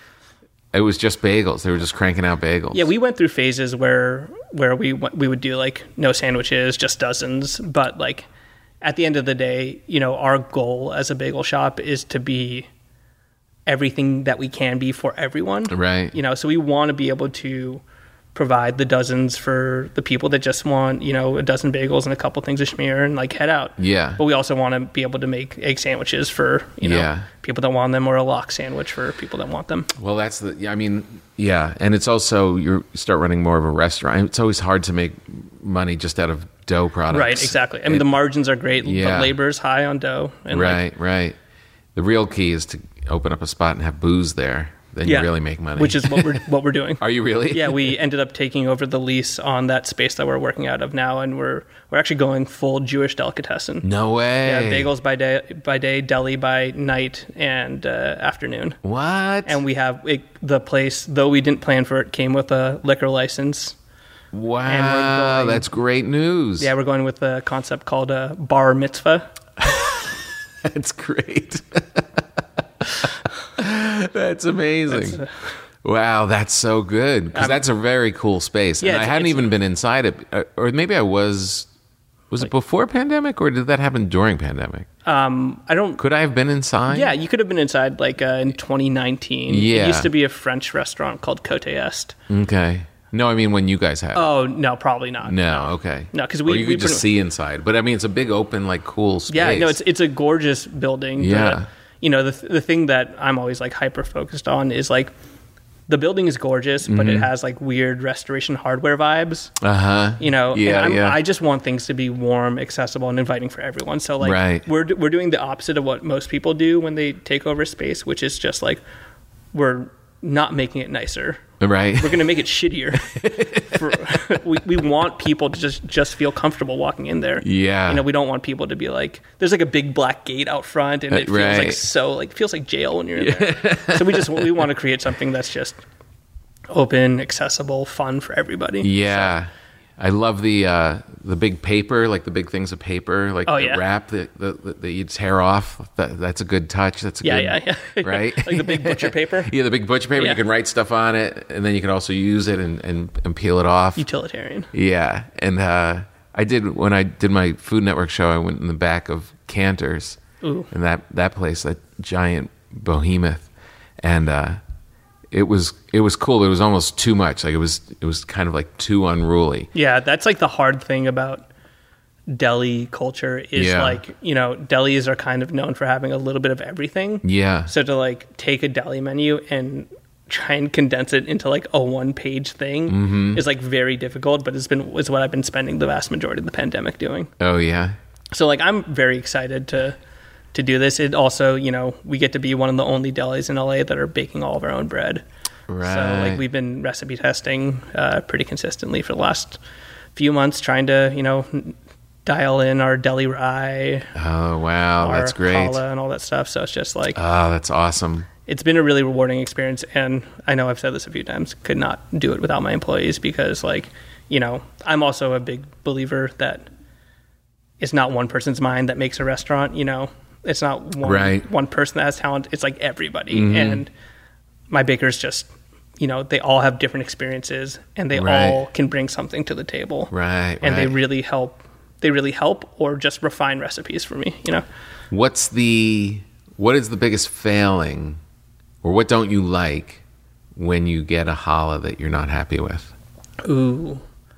It was just bagels. They were just cranking out bagels. yeah, we went through phases where where we went- we would do like no sandwiches, just dozens, but like at the end of the day, you know, our goal as a bagel shop is to be everything that we can be for everyone. Right. You know, so we want to be able to provide the dozens for the people that just want, you know, a dozen bagels and a couple things of schmear and like head out. Yeah. But we also want to be able to make egg sandwiches for, you know, Yeah. people that want them, or a lock sandwich for people that want them. Well, that's the. yeah, I mean, yeah, and it's also you're, you start running more of a restaurant. It's always hard to make money just out of dough products. Right, exactly. I mean, It- the margins are great, Yeah. but labor's high on dough. And like, right, right. The real key is to open up a spot and have booze there. then Yeah. you really make money. Which is what we're what we're doing. Are you really? Yeah, we ended up taking over the lease on that space that we're working out of now, and we're we're actually going full Jewish delicatessen. No way. Yeah, bagels by day, by day, deli by night and uh, afternoon. What? And we have it, the place, though we didn't plan for it, came with a liquor license. Wow, going- that's great news. Yeah, we're going with a concept called a bar mitzvah. That's great. That's amazing. That's, uh, Wow, that's so good. Because Um, that's a very cool space. yeah, and I it's- hadn't it's- even been inside it. uh, Or maybe I was... Was it before pandemic or did that happen during pandemic? Um, I don't. Could I have been inside? Yeah, you could have been inside like uh, in twenty nineteen. Yeah. It used to be a French restaurant called Côte Est. Okay. No, I mean when you guys had it. Oh no, probably not. No, okay. No, 'cause Or we- you we could just pretty- see inside. But I mean, it's a big open, like, cool space. Yeah, no, it's it's a gorgeous building. Yeah. The, you know, the the thing that I'm always like hyper focused on is like the building is gorgeous, but Mm-hmm. it has like weird restoration hardware vibes. Uh huh. You know, Yeah, and I'm, yeah. I just want things to be warm, accessible, and inviting for everyone. So like, Right. we're we're doing the opposite of what most people do when they take over space, which is just like we're not making it nicer. Right. We're going to make it shittier. For, we we want people to just just feel comfortable walking in there. Yeah. You know, we don't want people to be like, there's like a big black gate out front, and it feels Right. like so like feels like jail when you're in there. So we just we want to create something that's just open, accessible, fun for everybody. Yeah. I love the uh, the big paper, like the big things of paper, like Oh, the yeah. wrap that, that, that you tear off. That, that's a good touch. That's a Yeah, good, yeah, yeah. right? Like the big butcher paper. Yeah, the big butcher paper. Yeah. You can write stuff on it, and then you can also use it and, and, and peel it off. Utilitarian. Yeah, and uh, I did when I did my Food Network show. I went in the back of Cantor's, Ooh. and that that place, that giant behemoth, and uh, it was it was cool. It was almost too much. Like it was it was kind of like too unruly. Yeah, that's like the hard thing about deli culture is Yeah. like, you know, delis are kind of known for having a little bit of everything. Yeah, So to like take a deli menu and try and condense it into like a one page thing Mm-hmm. is like very difficult, but it's been it's what I've been spending the vast majority of the pandemic doing. oh yeah, So like I'm very excited to to do this. It also, you know, we get to be one of the only delis in L A that are baking all of our own bread. right. So like we've been recipe testing uh, pretty consistently for the last few months, trying to, you know, n- dial in our deli rye, oh wow, our that's great. challah and all that stuff. So it's just like Oh, that's awesome. it's been a really rewarding experience, and I know I've said this a few times, could not do it without my employees, because like, you know, I'm also a big believer that it's not one person's mind that makes a restaurant. You know, it's not one Right. one person that has talent. It's like everybody, Mhm. and my bakers just, you know, they all have different experiences, and they Right. all can bring something to the table, Right, and they right. really help. They really help, or just refine recipes for me. You know. What's the what is the biggest failing, or what don't you like when you get a challah that you're not happy with? Ooh.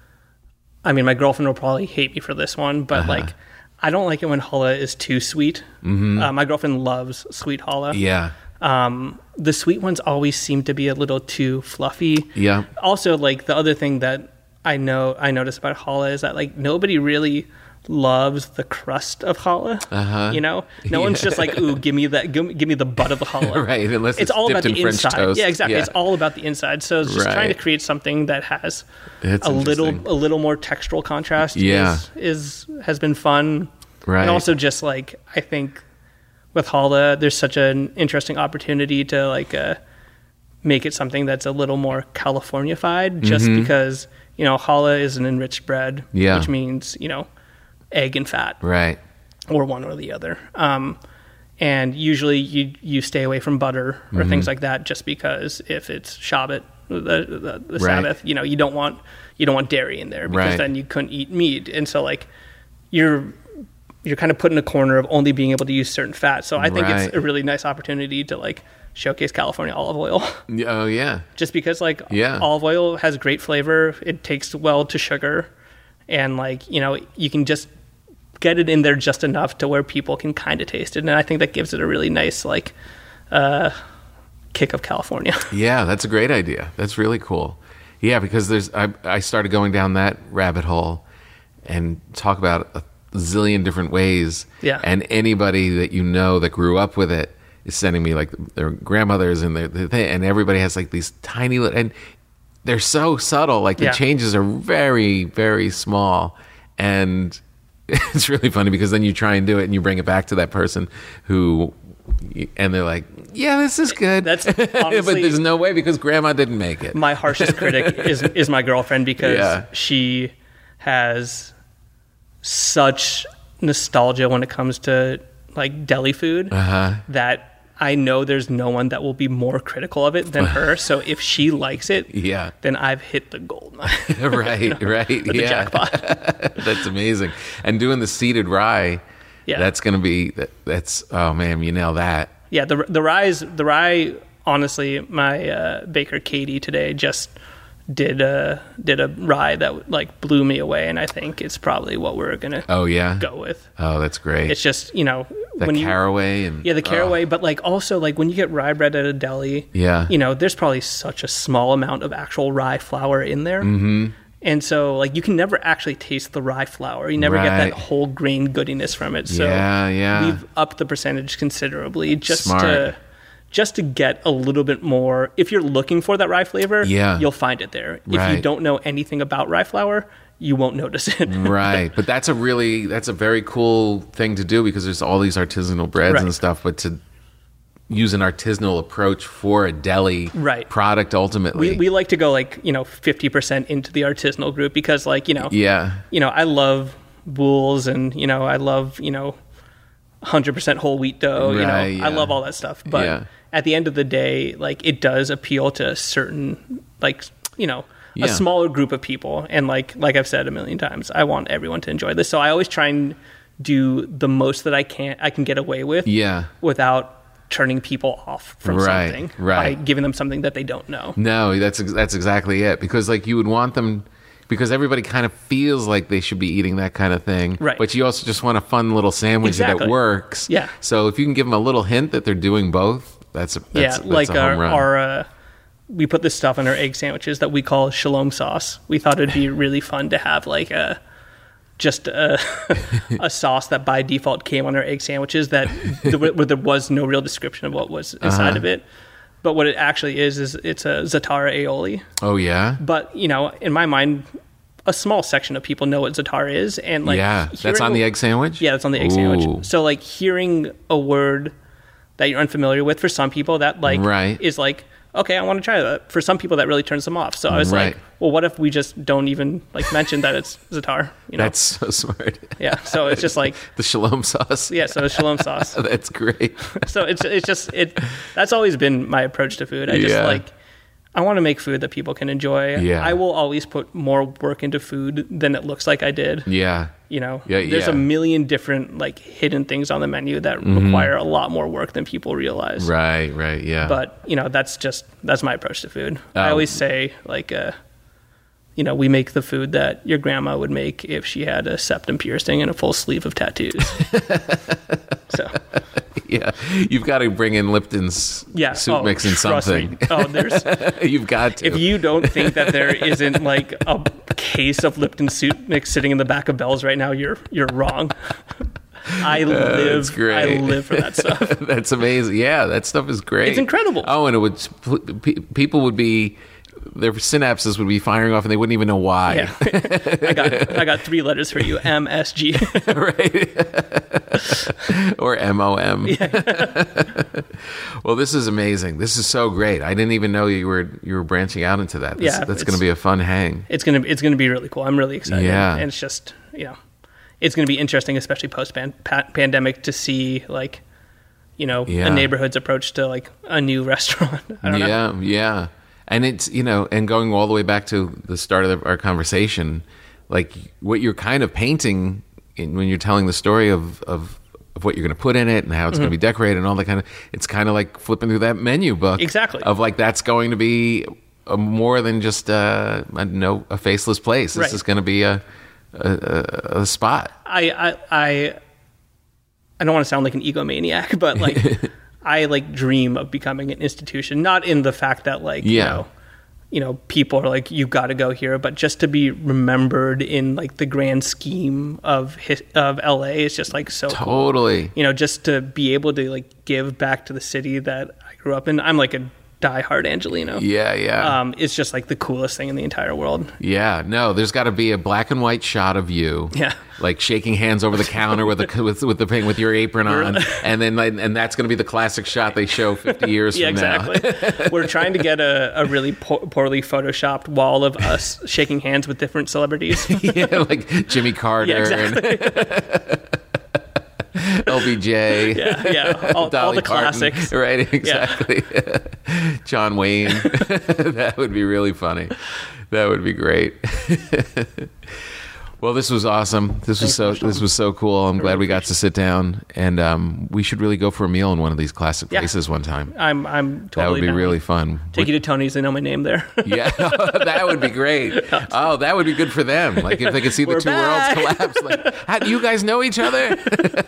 I mean, my girlfriend will probably hate me for this one, but Uh-huh. like, I don't like it when challah is too sweet. Mm-hmm. Uh, my girlfriend loves sweet challah. Yeah, Um, the sweet ones always seem to be a little too fluffy. yeah, Also, like the other thing that I know I notice about challah is that like nobody really loves the crust of challah. Uh-huh. You know, no one's just like, ooh, give me that, give me, give me the butt of the challah. right. Unless it's, It's all dipped about in the French inside. toast. Yeah, exactly. Yeah. It's all about the inside. So it's just trying to Right. create something that has That's a little interesting. a little more textural contrast. Yeah. is, is has been fun. Right. And also just like I think with challah, there's such an interesting opportunity to like uh, make it something that's a little more Californified, just because you know challah is an enriched bread, Yeah. which means you know egg and fat, Right. or one or the other. Um, and usually you you stay away from butter or Mm-hmm. things like that, just because if it's Shabbat, the, the, the Right. Sabbath, you know, you don't want you don't want dairy in there, because Right. then you couldn't eat meat, and so like you're you're kind of put in a corner of only being able to use certain fats. So I think Right. it's a really nice opportunity to like showcase California olive oil, Oh yeah. just because like Yeah. olive oil has great flavor, it takes well to sugar, and like you know you can just get it in there just enough to where people can kind of taste it, and I think that gives it a really nice like uh, kick of California. Yeah, that's a great idea. That's really cool. Yeah, because there's I I started going down that rabbit hole and talk about a zillion different ways. Yeah. And anybody that you know that grew up with it is sending me like their grandmothers and their, their thing, and everybody has like these tiny little, and they're so subtle. Like the Yeah. changes are very, very small, and it's really funny because then you try and do it and you bring it back to that person who, and they're like, yeah, this is good. That's but honestly there's no way because grandma didn't make it. my harshest critic is is my girlfriend because Yeah. she has such nostalgia when it comes to like deli food Uh-huh. that I know there's no one that will be more critical of it than her. So if she likes it, Yeah. then I've hit the gold mine. right, right. the yeah. jackpot. That's amazing. And doing the seeded rye, Yeah. that's going to be, that, that's, oh man, you nail that. Yeah, the the rye, the rye. Honestly, my uh, baker Katie today just did a did a rye that like blew me away, and I think it's probably what we're gonna Oh yeah? go with. Oh, that's great. It's just you know that when you caraway and yeah the caraway, oh, but like also like when you get rye bread at a deli, Yeah. you know there's probably such a small amount of actual rye flour in there. Mm-hmm. And so, like, you can never actually taste the rye flour. You never get Right. that whole grain goodiness from it. So Yeah, yeah. we've upped the percentage considerably just Smart. to just to get a little bit more. If you're looking for that rye flavor, Yeah. you'll find it there. If you Right. don't know anything about rye flour, you won't notice it. right. But that's a really, that's a very cool thing to do because there's all these artisanal breads Right. and stuff, but to use an artisanal approach for a deli Right. product ultimately. we, we like to go like you know fifty percent into the artisanal group because like you know yeah. you know I love Bools and you know I love you know one hundred percent whole wheat dough. You know Right, yeah. I love all that stuff. But Yeah. at the end of the day, like it does appeal to a certain like you know Yeah. a smaller group of people. And like like I've said a million times, I want everyone to enjoy this. So I always try and do the most that I can I can get away with. Yeah. Without turning people off from Right, something right. by giving them something that they don't know. No, that's ex- that's exactly it. Because like you would want them, because everybody kind of feels like they should be eating that kind of thing, Right. But you also just want a fun little sandwich Exactly. that works. Yeah. So if you can give them a little hint that they're doing both, that's a that's, Yeah, that's like a home our, run. our uh, we put this stuff in our egg sandwiches that we call shalom sauce. We thought it'd be really fun to have like a just a, a sauce that by default came on our egg sandwiches that the, where there was no real description of what was inside Uh-huh. of it. But what it actually is is it's a za'atar aioli. oh yeah, But you know, in my mind, a small section of people know what za'atar is, and like yeah. That's hearing- on the egg sandwich. Yeah, that's on the egg Ooh. sandwich. So like hearing a word that you're unfamiliar with for some people that like Right. is like, okay, I want to try that. For some people that really turns them off. So I was Right. like, well, what if we just don't even like mention that it's za'atar? You know? That's so smart. Yeah. So it's just like The shalom sauce. yeah, so it's shalom sauce. That's great. So it's it's just it that's always been my approach to food. I just Yeah. like I want to make food that people can enjoy. Yeah. I will always put more work into food than it looks like I did. Yeah. You know, Yeah, there's yeah. Mm-hmm. a million different like hidden things on the menu that require a lot more work than people realize. Right. Right. Yeah. But you know, that's just that's my approach to food. I Oh. always say like, uh, you know, we make the food that your grandma would make if she had a septum piercing and a full sleeve of tattoos. So yeah. You've got to bring in Lipton's yeah, soup oh, mix and trust me. something. Oh, there's You've got to. if you don't think that there isn't like a case of Lipton soup mix sitting in the back of Bell's right now, you're you're wrong. I live that's great. I live for that stuff. That's amazing. Yeah, that stuff is great. It's incredible. Oh, and it would pe- people would be their synapses would be firing off, and they wouldn't even know why. Yeah. I got I got three letters for you. M S G. Right? Or M O M. Well, this is amazing. This is so great. I didn't even know you were you were branching out into that. This, Yeah, that's it's- going to be a fun hang. It's gonna it's gonna be really cool. I'm really excited. Yeah. And it's just you know, it's gonna be interesting, especially post pandemic, to see like, you know, Yeah. a neighborhood's approach to like a new restaurant. I don't know. Yeah, yeah. And it's, you know, and going all the way back to the start of our conversation, like what you're kind of painting in, when you're telling the story of, of, of what you're going to put in it and how it's Mm-hmm. going to be decorated and all that kind of, it's kind of like flipping through that menu book. Exactly. Of like, that's going to be a, more than just a, I don't know, a faceless place. This Right. is going to be a, a, a, a spot. I, I I I don't want to sound like an egomaniac, but like I like dream of becoming an institution, not in the fact that like Yeah. you know, you know, people are like, you got to go here, but just to be remembered in like the grand scheme of his, of L A is just like so Totally. cool. You know, just to be able to like give back to the city that I grew up in. I'm like a diehard Angelino. Yeah, yeah. Um, it's just like the coolest thing in the entire world. Yeah, no, there's got to be a black and white shot of you, Yeah. like shaking hands over the counter with the with, with the thing with your apron on, and then like, and that's going to be the classic shot they show fifty years Yeah, from now. exactly. We're trying to get a, a really po- poorly photoshopped wall of us shaking hands with different celebrities. Yeah, like Jimmy Carter Yeah, exactly. and L B J. Yeah, yeah, all, all Dolly the Parton. classics. Right, exactly. John Wayne. That would be really funny. That would be great. Well, this was awesome. This was Thanks, so this was so cool. I'm glad we got to sit down, and um, we should really go for a meal in one of these classic Yeah. places one time. I'm I'm totally That would be down. really fun. Take you to Tony's. They know my name there. Yeah, that would be great. Oh, that would be good for them. Like if they could see the We're two back. worlds collapse. Like, how do you guys know each other?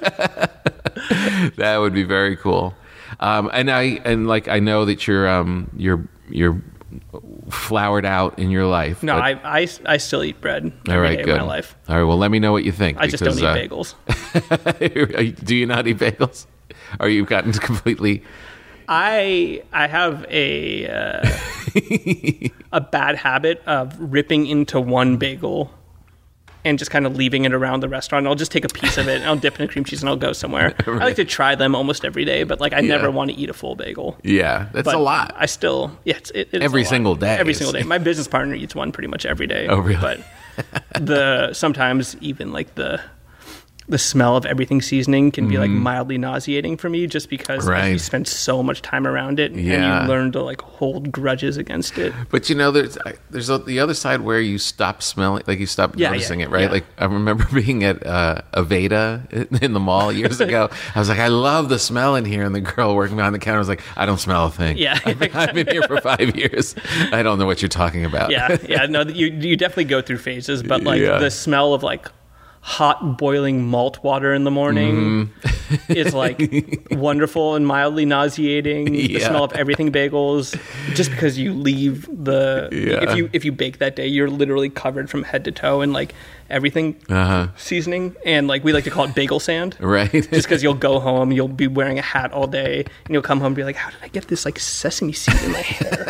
That would be very cool. Um, and I and like I know that you're um you're you're flowered out in your life. No, but- I, I I still eat bread every all right, day good. of my life. All right, well, let me know what you think. I just don't because, eat uh, bagels. Do you not eat bagels? Or you've gotten completely... I I have a uh, a bad habit of ripping into one bagel and just kind of leaving it around the restaurant. I'll just take a piece of it and I'll dip it in cream cheese and I'll go somewhere. Right. I like to try them almost every day, but like I Yeah. never want to eat a full bagel. Yeah, that's But a lot. I still, yeah, it's, it, it's Every a lot. single day. Every single day. My business partner eats one pretty much every day. Oh, really? But the sometimes even like the the smell of everything seasoning can be like mildly nauseating for me, just because like, Mm-hmm. Right. you spend so much time around it Yeah. and you learn to like hold grudges against it. But you know, there's there's the other side where you stop smelling, like you stop Yeah, noticing yeah, it, right? yeah. Like I remember being at uh, Aveda in the mall years ago. I was like, I love the smell in here, and the girl working behind the counter was like, I don't smell a thing. Yeah. I've been, I've been here for five years. I don't know what you're talking about. Yeah, yeah, no, you you definitely go through phases, but like Yeah. the smell of like hot boiling malt water in the morning Mm-hmm. is like wonderful and mildly nauseating. The Yeah. smell of everything bagels, just because you leave the Yeah. if you if you bake that day, you're literally covered from head to toe in like everything Uh-huh. seasoning, and like we like to call it bagel sand. Right. Just because you'll go home, you'll be wearing a hat all day, and you'll come home and be like, "How did I get this like sesame seed in my hair?"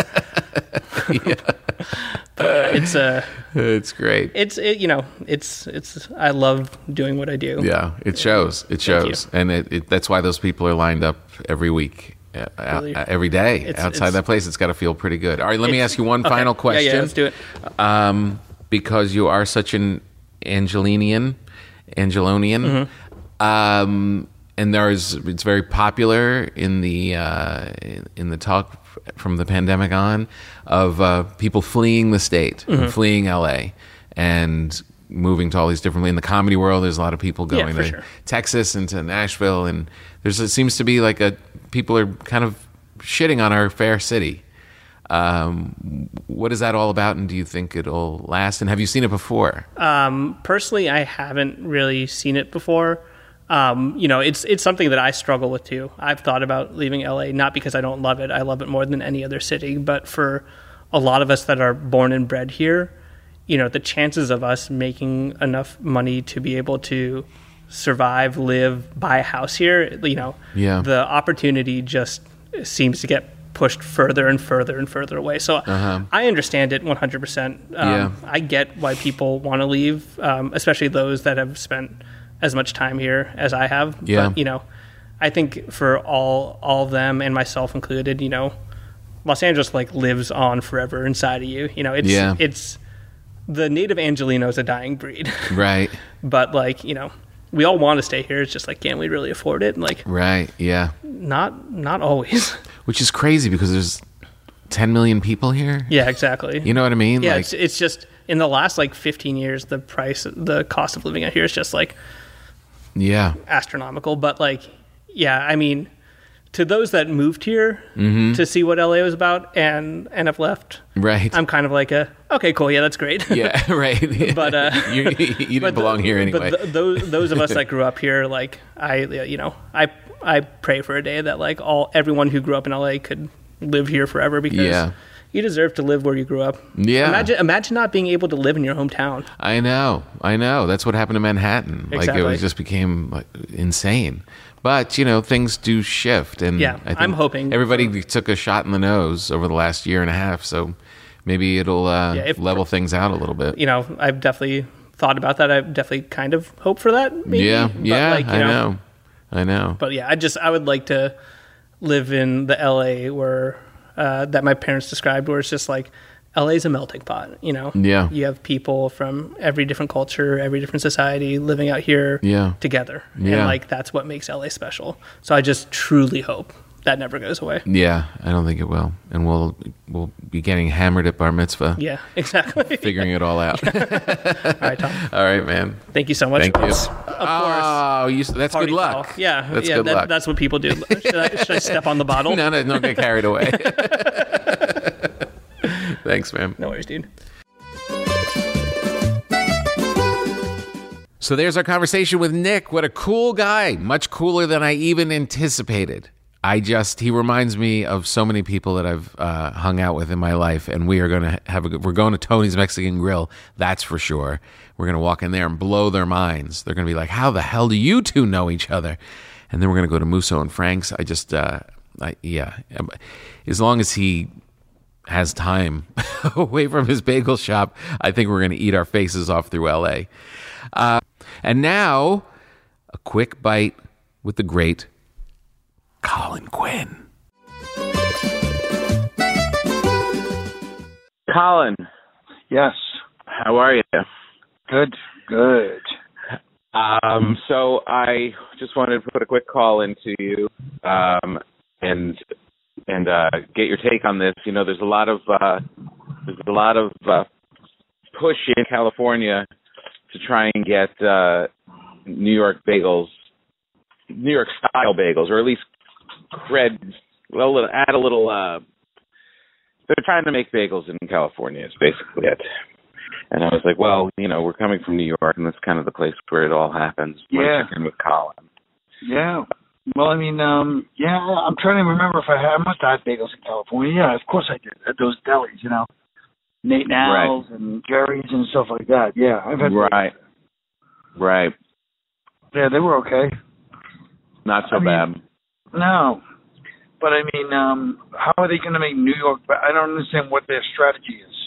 But it's a. Uh, It's great. It's it, you know it's it's I love doing what I do. Yeah, it shows. It Thank shows, and it, it, that's why those people are lined up every week, uh, out- Really? every day It's- outside it's- that place. It's got to feel pretty good. All right, let me It's- ask you one okay. final question. Yeah, yeah, let's do it. Um, because you are such an Angelinian, Angelonian, Mm-hmm. um, and there's it's very popular in the uh, in, in the talk from the pandemic on of uh, people fleeing the state, Mm-hmm. fleeing L A, and moving to all these different. In the comedy world, there's a lot of people Yeah, going for to sure. Texas and to Nashville, and there's it seems to be like a people are kind of shitting on our fair city. Um, what is that all about, and do you think it'll last? And have you seen it before? Um, personally, I haven't really seen it before. Um, you know, it's it's something that I struggle with too. I've thought about leaving L A, not because I don't love it. I love it more than any other city. But for a lot of us that are born and bred here, you know, the chances of us making enough money to be able to survive, live, buy a house here, you know, Yeah. the opportunity just seems to get pushed further and further and further away. So Uh-huh. I understand it one hundred percent. Um, Yeah. I get why people want to leave, um, especially those that have spent as much time here as I have. Yeah. But, you know, I think for all all of them, and myself included, you know, Los Angeles like lives on forever inside of you. You know, it's Yeah. it's the native Angelino is a dying breed. Right, But like, you know, we all want to stay here. It's just like, can we really afford it? And like, right, yeah. not not always. Which is crazy because there's ten million people here. Yeah, exactly. You know what I mean? Yeah, Like, it's, it's just in the last like fifteen years, the price, the cost of living out here is just like yeah, astronomical. But like, yeah, I mean, to those that moved here Mm-hmm. to see what L A was about and and have left, right. I'm kind of like a okay, cool, yeah, that's great. yeah, right. But, uh, you, you didn't But the- belong here anyway. But th- those those of us that grew up here, like I, you know, I I pray for a day that like all everyone who grew up in L A could live here forever because Yeah. you deserve to live where you grew up. Yeah. Imagine, imagine not being able to live in your hometown. I know. I know. That's what happened to Manhattan. Exactly. Like, it was just became like, insane. But, you know, things do shift. And Yeah, I think I'm hoping. everybody took a shot in the nose over the last year and a half. So maybe it'll uh, Yeah, if- level things out a little bit. You know, I've definitely thought about that. I definitely kind of hope for that. Maybe. Yeah. But, Yeah. like, you I know. I know. But yeah, I just I would like to live in the L A where uh, that my parents described, where it's just like L A is a melting pot. You know, Yeah. you have people from every different culture, every different society living out here Yeah. together, Yeah. and like that's what makes L A special. So I just truly hope that never goes away. Yeah, I don't think it will. And we'll we'll be getting hammered at bar mitzvah, Yeah, exactly. figuring it all out. All right, Tom. All right, man. Thank you so much. Thank you. Of course. Oh, you, that's Party good luck. foul. Yeah, That's yeah. good that, luck. That's what people do. Should I, should I step on the bottle? No, no, don't get carried away. Thanks, man. No worries, dude. So there's our conversation with Nick. What a cool guy. Much cooler than I even anticipated. I just, he reminds me of so many people that I've uh, hung out with in my life, and we are going to have a, we're going to Tony's Mexican Grill. That's for sure. We're going to walk in there and blow their minds. They're going to be like, how the hell do you two know each other? And then we're going to go to Musso and Frank's. I just, uh, I, yeah, as long as he has time away from his bagel shop, I think we're going to eat our faces off through L A. Uh, and now, a quick bite with the great Colin Quinn. Colin, Yes. how are you? Good. Good. Um, so I just wanted to put a quick call into you um, and and uh, get your take on this. You know, there's a lot of uh, there's a lot of uh, push in California to try and get uh, New York bagels, New York style bagels, or at least cred. Well, add a little. Uh, they're trying to make bagels in California. Is basically it. And I was like, well, you know, we're coming from New York, and that's kind of the place where it all happens. Yeah. Check in with Colin. Yeah. Well, I mean, um, yeah, I'm trying to remember if I had, I must have had bagels in California. Yeah, of course I did. At those delis, you know, Nate Nowell's Right. and Jerry's and stuff like that. Yeah, I've had Right. Right. Yeah, they were okay. Not so I mean, bad. No. But I mean, um, how are they going to make New York? Ba- I don't understand what their strategy is.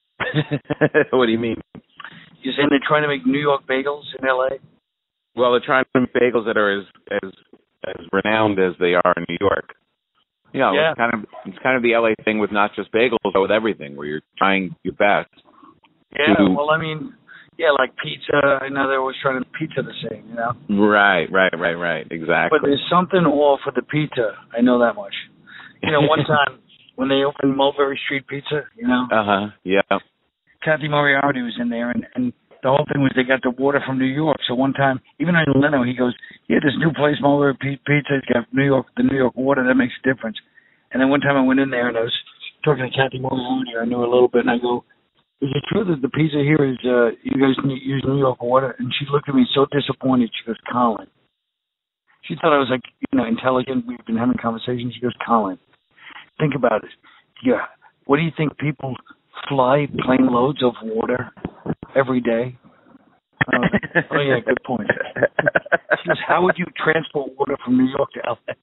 What do you mean? You're saying they're trying to make New York bagels in L A? Well, they're trying to make bagels that are as as as renowned as they are in New York. You know, Yeah. it's kind of it's kind of the L A thing with not just bagels, but with everything, where you're trying your best. Yeah. to- Well, I mean, yeah, like pizza. I know they're always trying to pizza the same, you know. Right, right, right, right. Exactly. But there's something off with the pizza. I know that much. You know, one time when they opened Mulberry Street Pizza, you know, Uh huh. Yeah. Kathy Moriarty was in there, and, and the whole thing was they got the water from New York. So one time, even on Leno, he goes, "Yeah, this new place, Mulberry P- Pizza, it's got New York, the New York water. That makes a difference." And then one time I went in there and I was talking to Kathy Moriarty. I knew a little bit, and I go, "Is it true that the pizza here is uh, you guys ne- use New York water?" And she looked at me so disappointed. She goes, "Colin." She thought I was like, you know, intelligent. We've been having conversations. She goes, "Colin, think about it. Yeah, what do you think people fly plane loads of water every day?" Uh, oh yeah, good point. She goes, "How would you transport water from New York to L A?"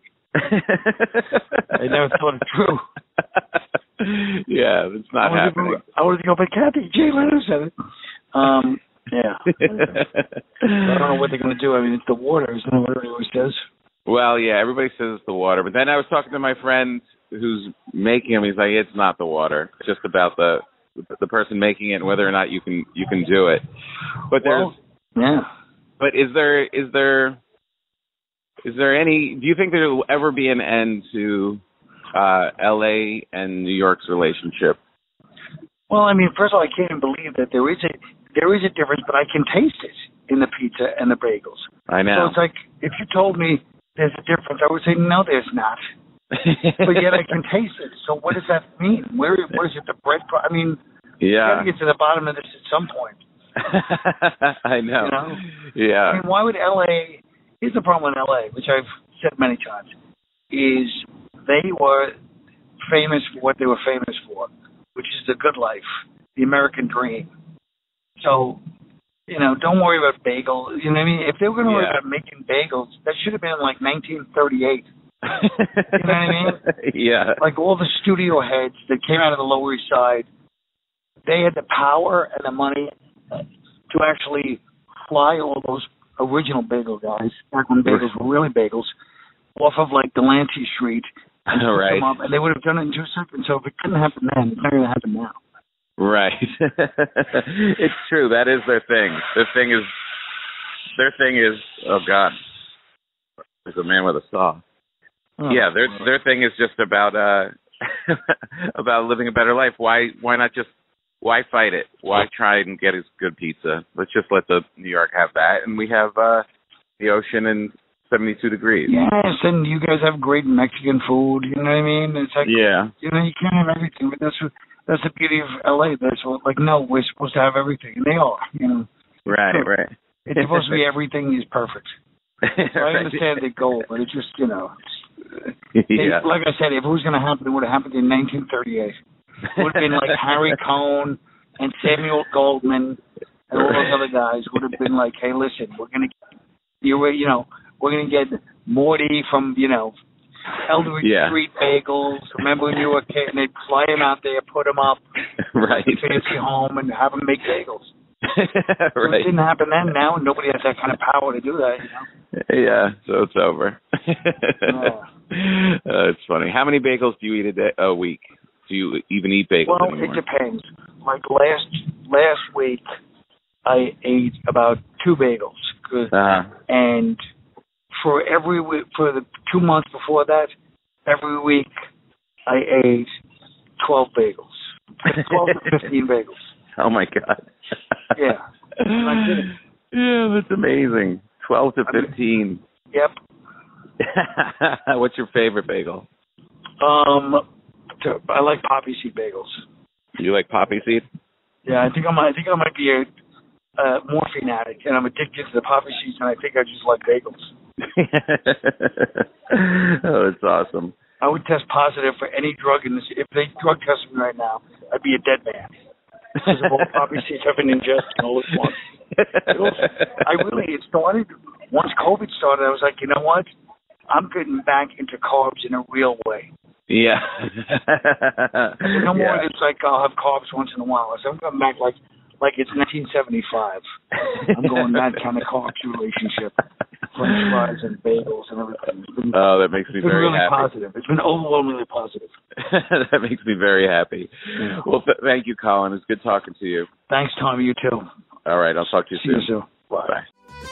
I never thought it true. Yeah, it's not I happening. was I was to go, but Kathy, Jay Leno said it. Um, yeah. I don't know what they're going to do. I mean, it's the water, isn't it? What everybody always says. Well, yeah, everybody says it's the water, but then I was talking to my friend who's making them. He's like, it's not the water; it's just about the the person making it and whether or not you can you can do it. But there's, Well, yeah. but is there is there is there any? Do you think there will ever be an end to uh, L A and New York's relationship? Well, I mean, first of all, I can't believe that there is a there is a difference, but I can taste it in the pizza and the bagels. I know. So it's like if you told me there's a difference, I would say no, there's not. But yet I can taste it. So what does that mean? Where where is it? The bread? Pro- I mean, you Yeah. got to get to the bottom of this at some point. I know. You know? Yeah. I mean, why would L A? Here's the problem with L A, which I've said many times, is they were famous for what they were famous for. which is the good life, the American dream. So, you know, don't worry about bagels. You know what I mean? If they were going to worry Yeah. about making bagels, that should have been like nineteen thirty-eight. You know what I mean? Yeah. Like all the studio heads that came out of the Lower East Side, they had the power and the money to actually fly all those original bagel guys, back when bagels were really bagels, off of like Delancey Street. And All right. them up, and they would have done it in two seconds. So if it couldn't happen then, it's not going to happen now. Right. It's true. That is their thing. Their thing is, their thing is, oh God, there's a man with a saw. Oh. Yeah, their their thing is just about uh about living a better life. Why why not just why fight it? Why try and get his good pizza? Let's just let the New York have that, and we have uh the ocean and seventy-two degrees. Yes, and you guys have great Mexican food. You know what I mean? It's like, Yeah. you know, you can't have everything, but that's what, that's the beauty of L A. That's what, like, no, we're supposed to have everything, and they are. You know, Right, right. it's supposed to be everything is perfect. So I understand the goal, but it's just, you know, it's, Yeah. it, like I said, if it was going to happen, it would have happened in nineteen thirty-eight. It would have been like Harry Cohn and Samuel Goldman and all those other guys would have been like, hey, listen, we're going to, you you know, we're going to get Morty from, you know, Eldridge Yeah. Street Bagels. Remember when you were a kid and they'd fly him out there, put him up, Right. in a fancy home, and have him make bagels. So Right. it didn't happen then. Now nobody has that kind of power to do that, you know. Yeah, so it's over. Yeah. Uh, it's funny. How many bagels do you eat a day, a week? Do you even eat bagels Well, anymore? it depends. Like last last week, I ate about two bagels, 'cause- Uh-huh. and for every week, for the two months before that, every week I ate twelve bagels, twelve to fifteen bagels. Oh my God. Yeah, I'm not kidding. Yeah, that's amazing. Twelve to I mean- fifteen. Yep. What's your favorite bagel? Um, to, I like poppy seed bagels. You like poppy seed? Yeah, I think I might. I think I might be a uh, morphine addict, and I'm addicted to the poppy seeds, and I think I just like bagels. Oh, it's awesome. I would test positive for any drug in this. If they drug tested me right now, I'd be a dead man because of all the poppy seeds I've been ingesting all at once. It was, I really, it started once COVID started. I was like, you know what? I'm getting back into carbs in a real way. Yeah. I said, no more. Yeah. It's like I'll have carbs once in a while. I said, I'm going back like like it's nineteen seventy-five. I'm going that kind of carbs relationship. French fries and bagels and everything. It's been, Oh, that makes me it's been very really happy. positive. It's been overwhelmingly positive. That makes me very happy. Yeah. Well, th- thank you, Colin. It's good talking to you. Thanks, Tommy. You too. All right, I'll talk to you See soon. you soon. Bye. Bye.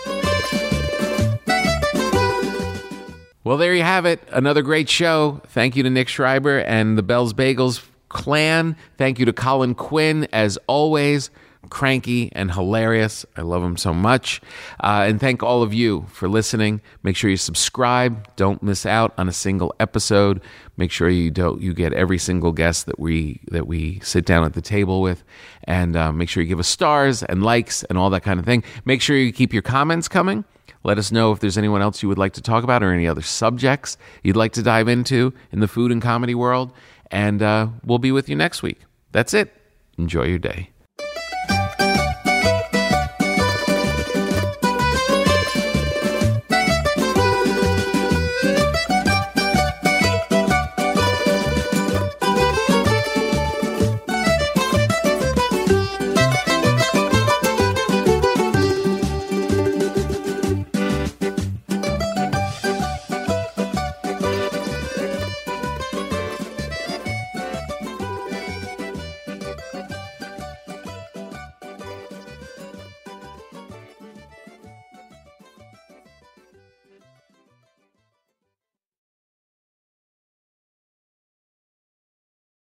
Well, there you have it. Another great show. Thank you to Nick Schreiber and the Bell's Bagels clan. Thank you to Colin Quinn, as always. Cranky and hilarious. I love him so much. Uh, and thank all of you for listening. Make sure you subscribe. Don't miss out on a single episode. Make sure you don't you get every single guest that we that we sit down at the table with. And uh, make sure you give us stars and likes and all that kind of thing. Make sure you keep your comments coming. Let us know if there's anyone else you would like to talk about or any other subjects you'd like to dive into in the food and comedy world. And uh, we'll be with you next week. That's it. Enjoy your day.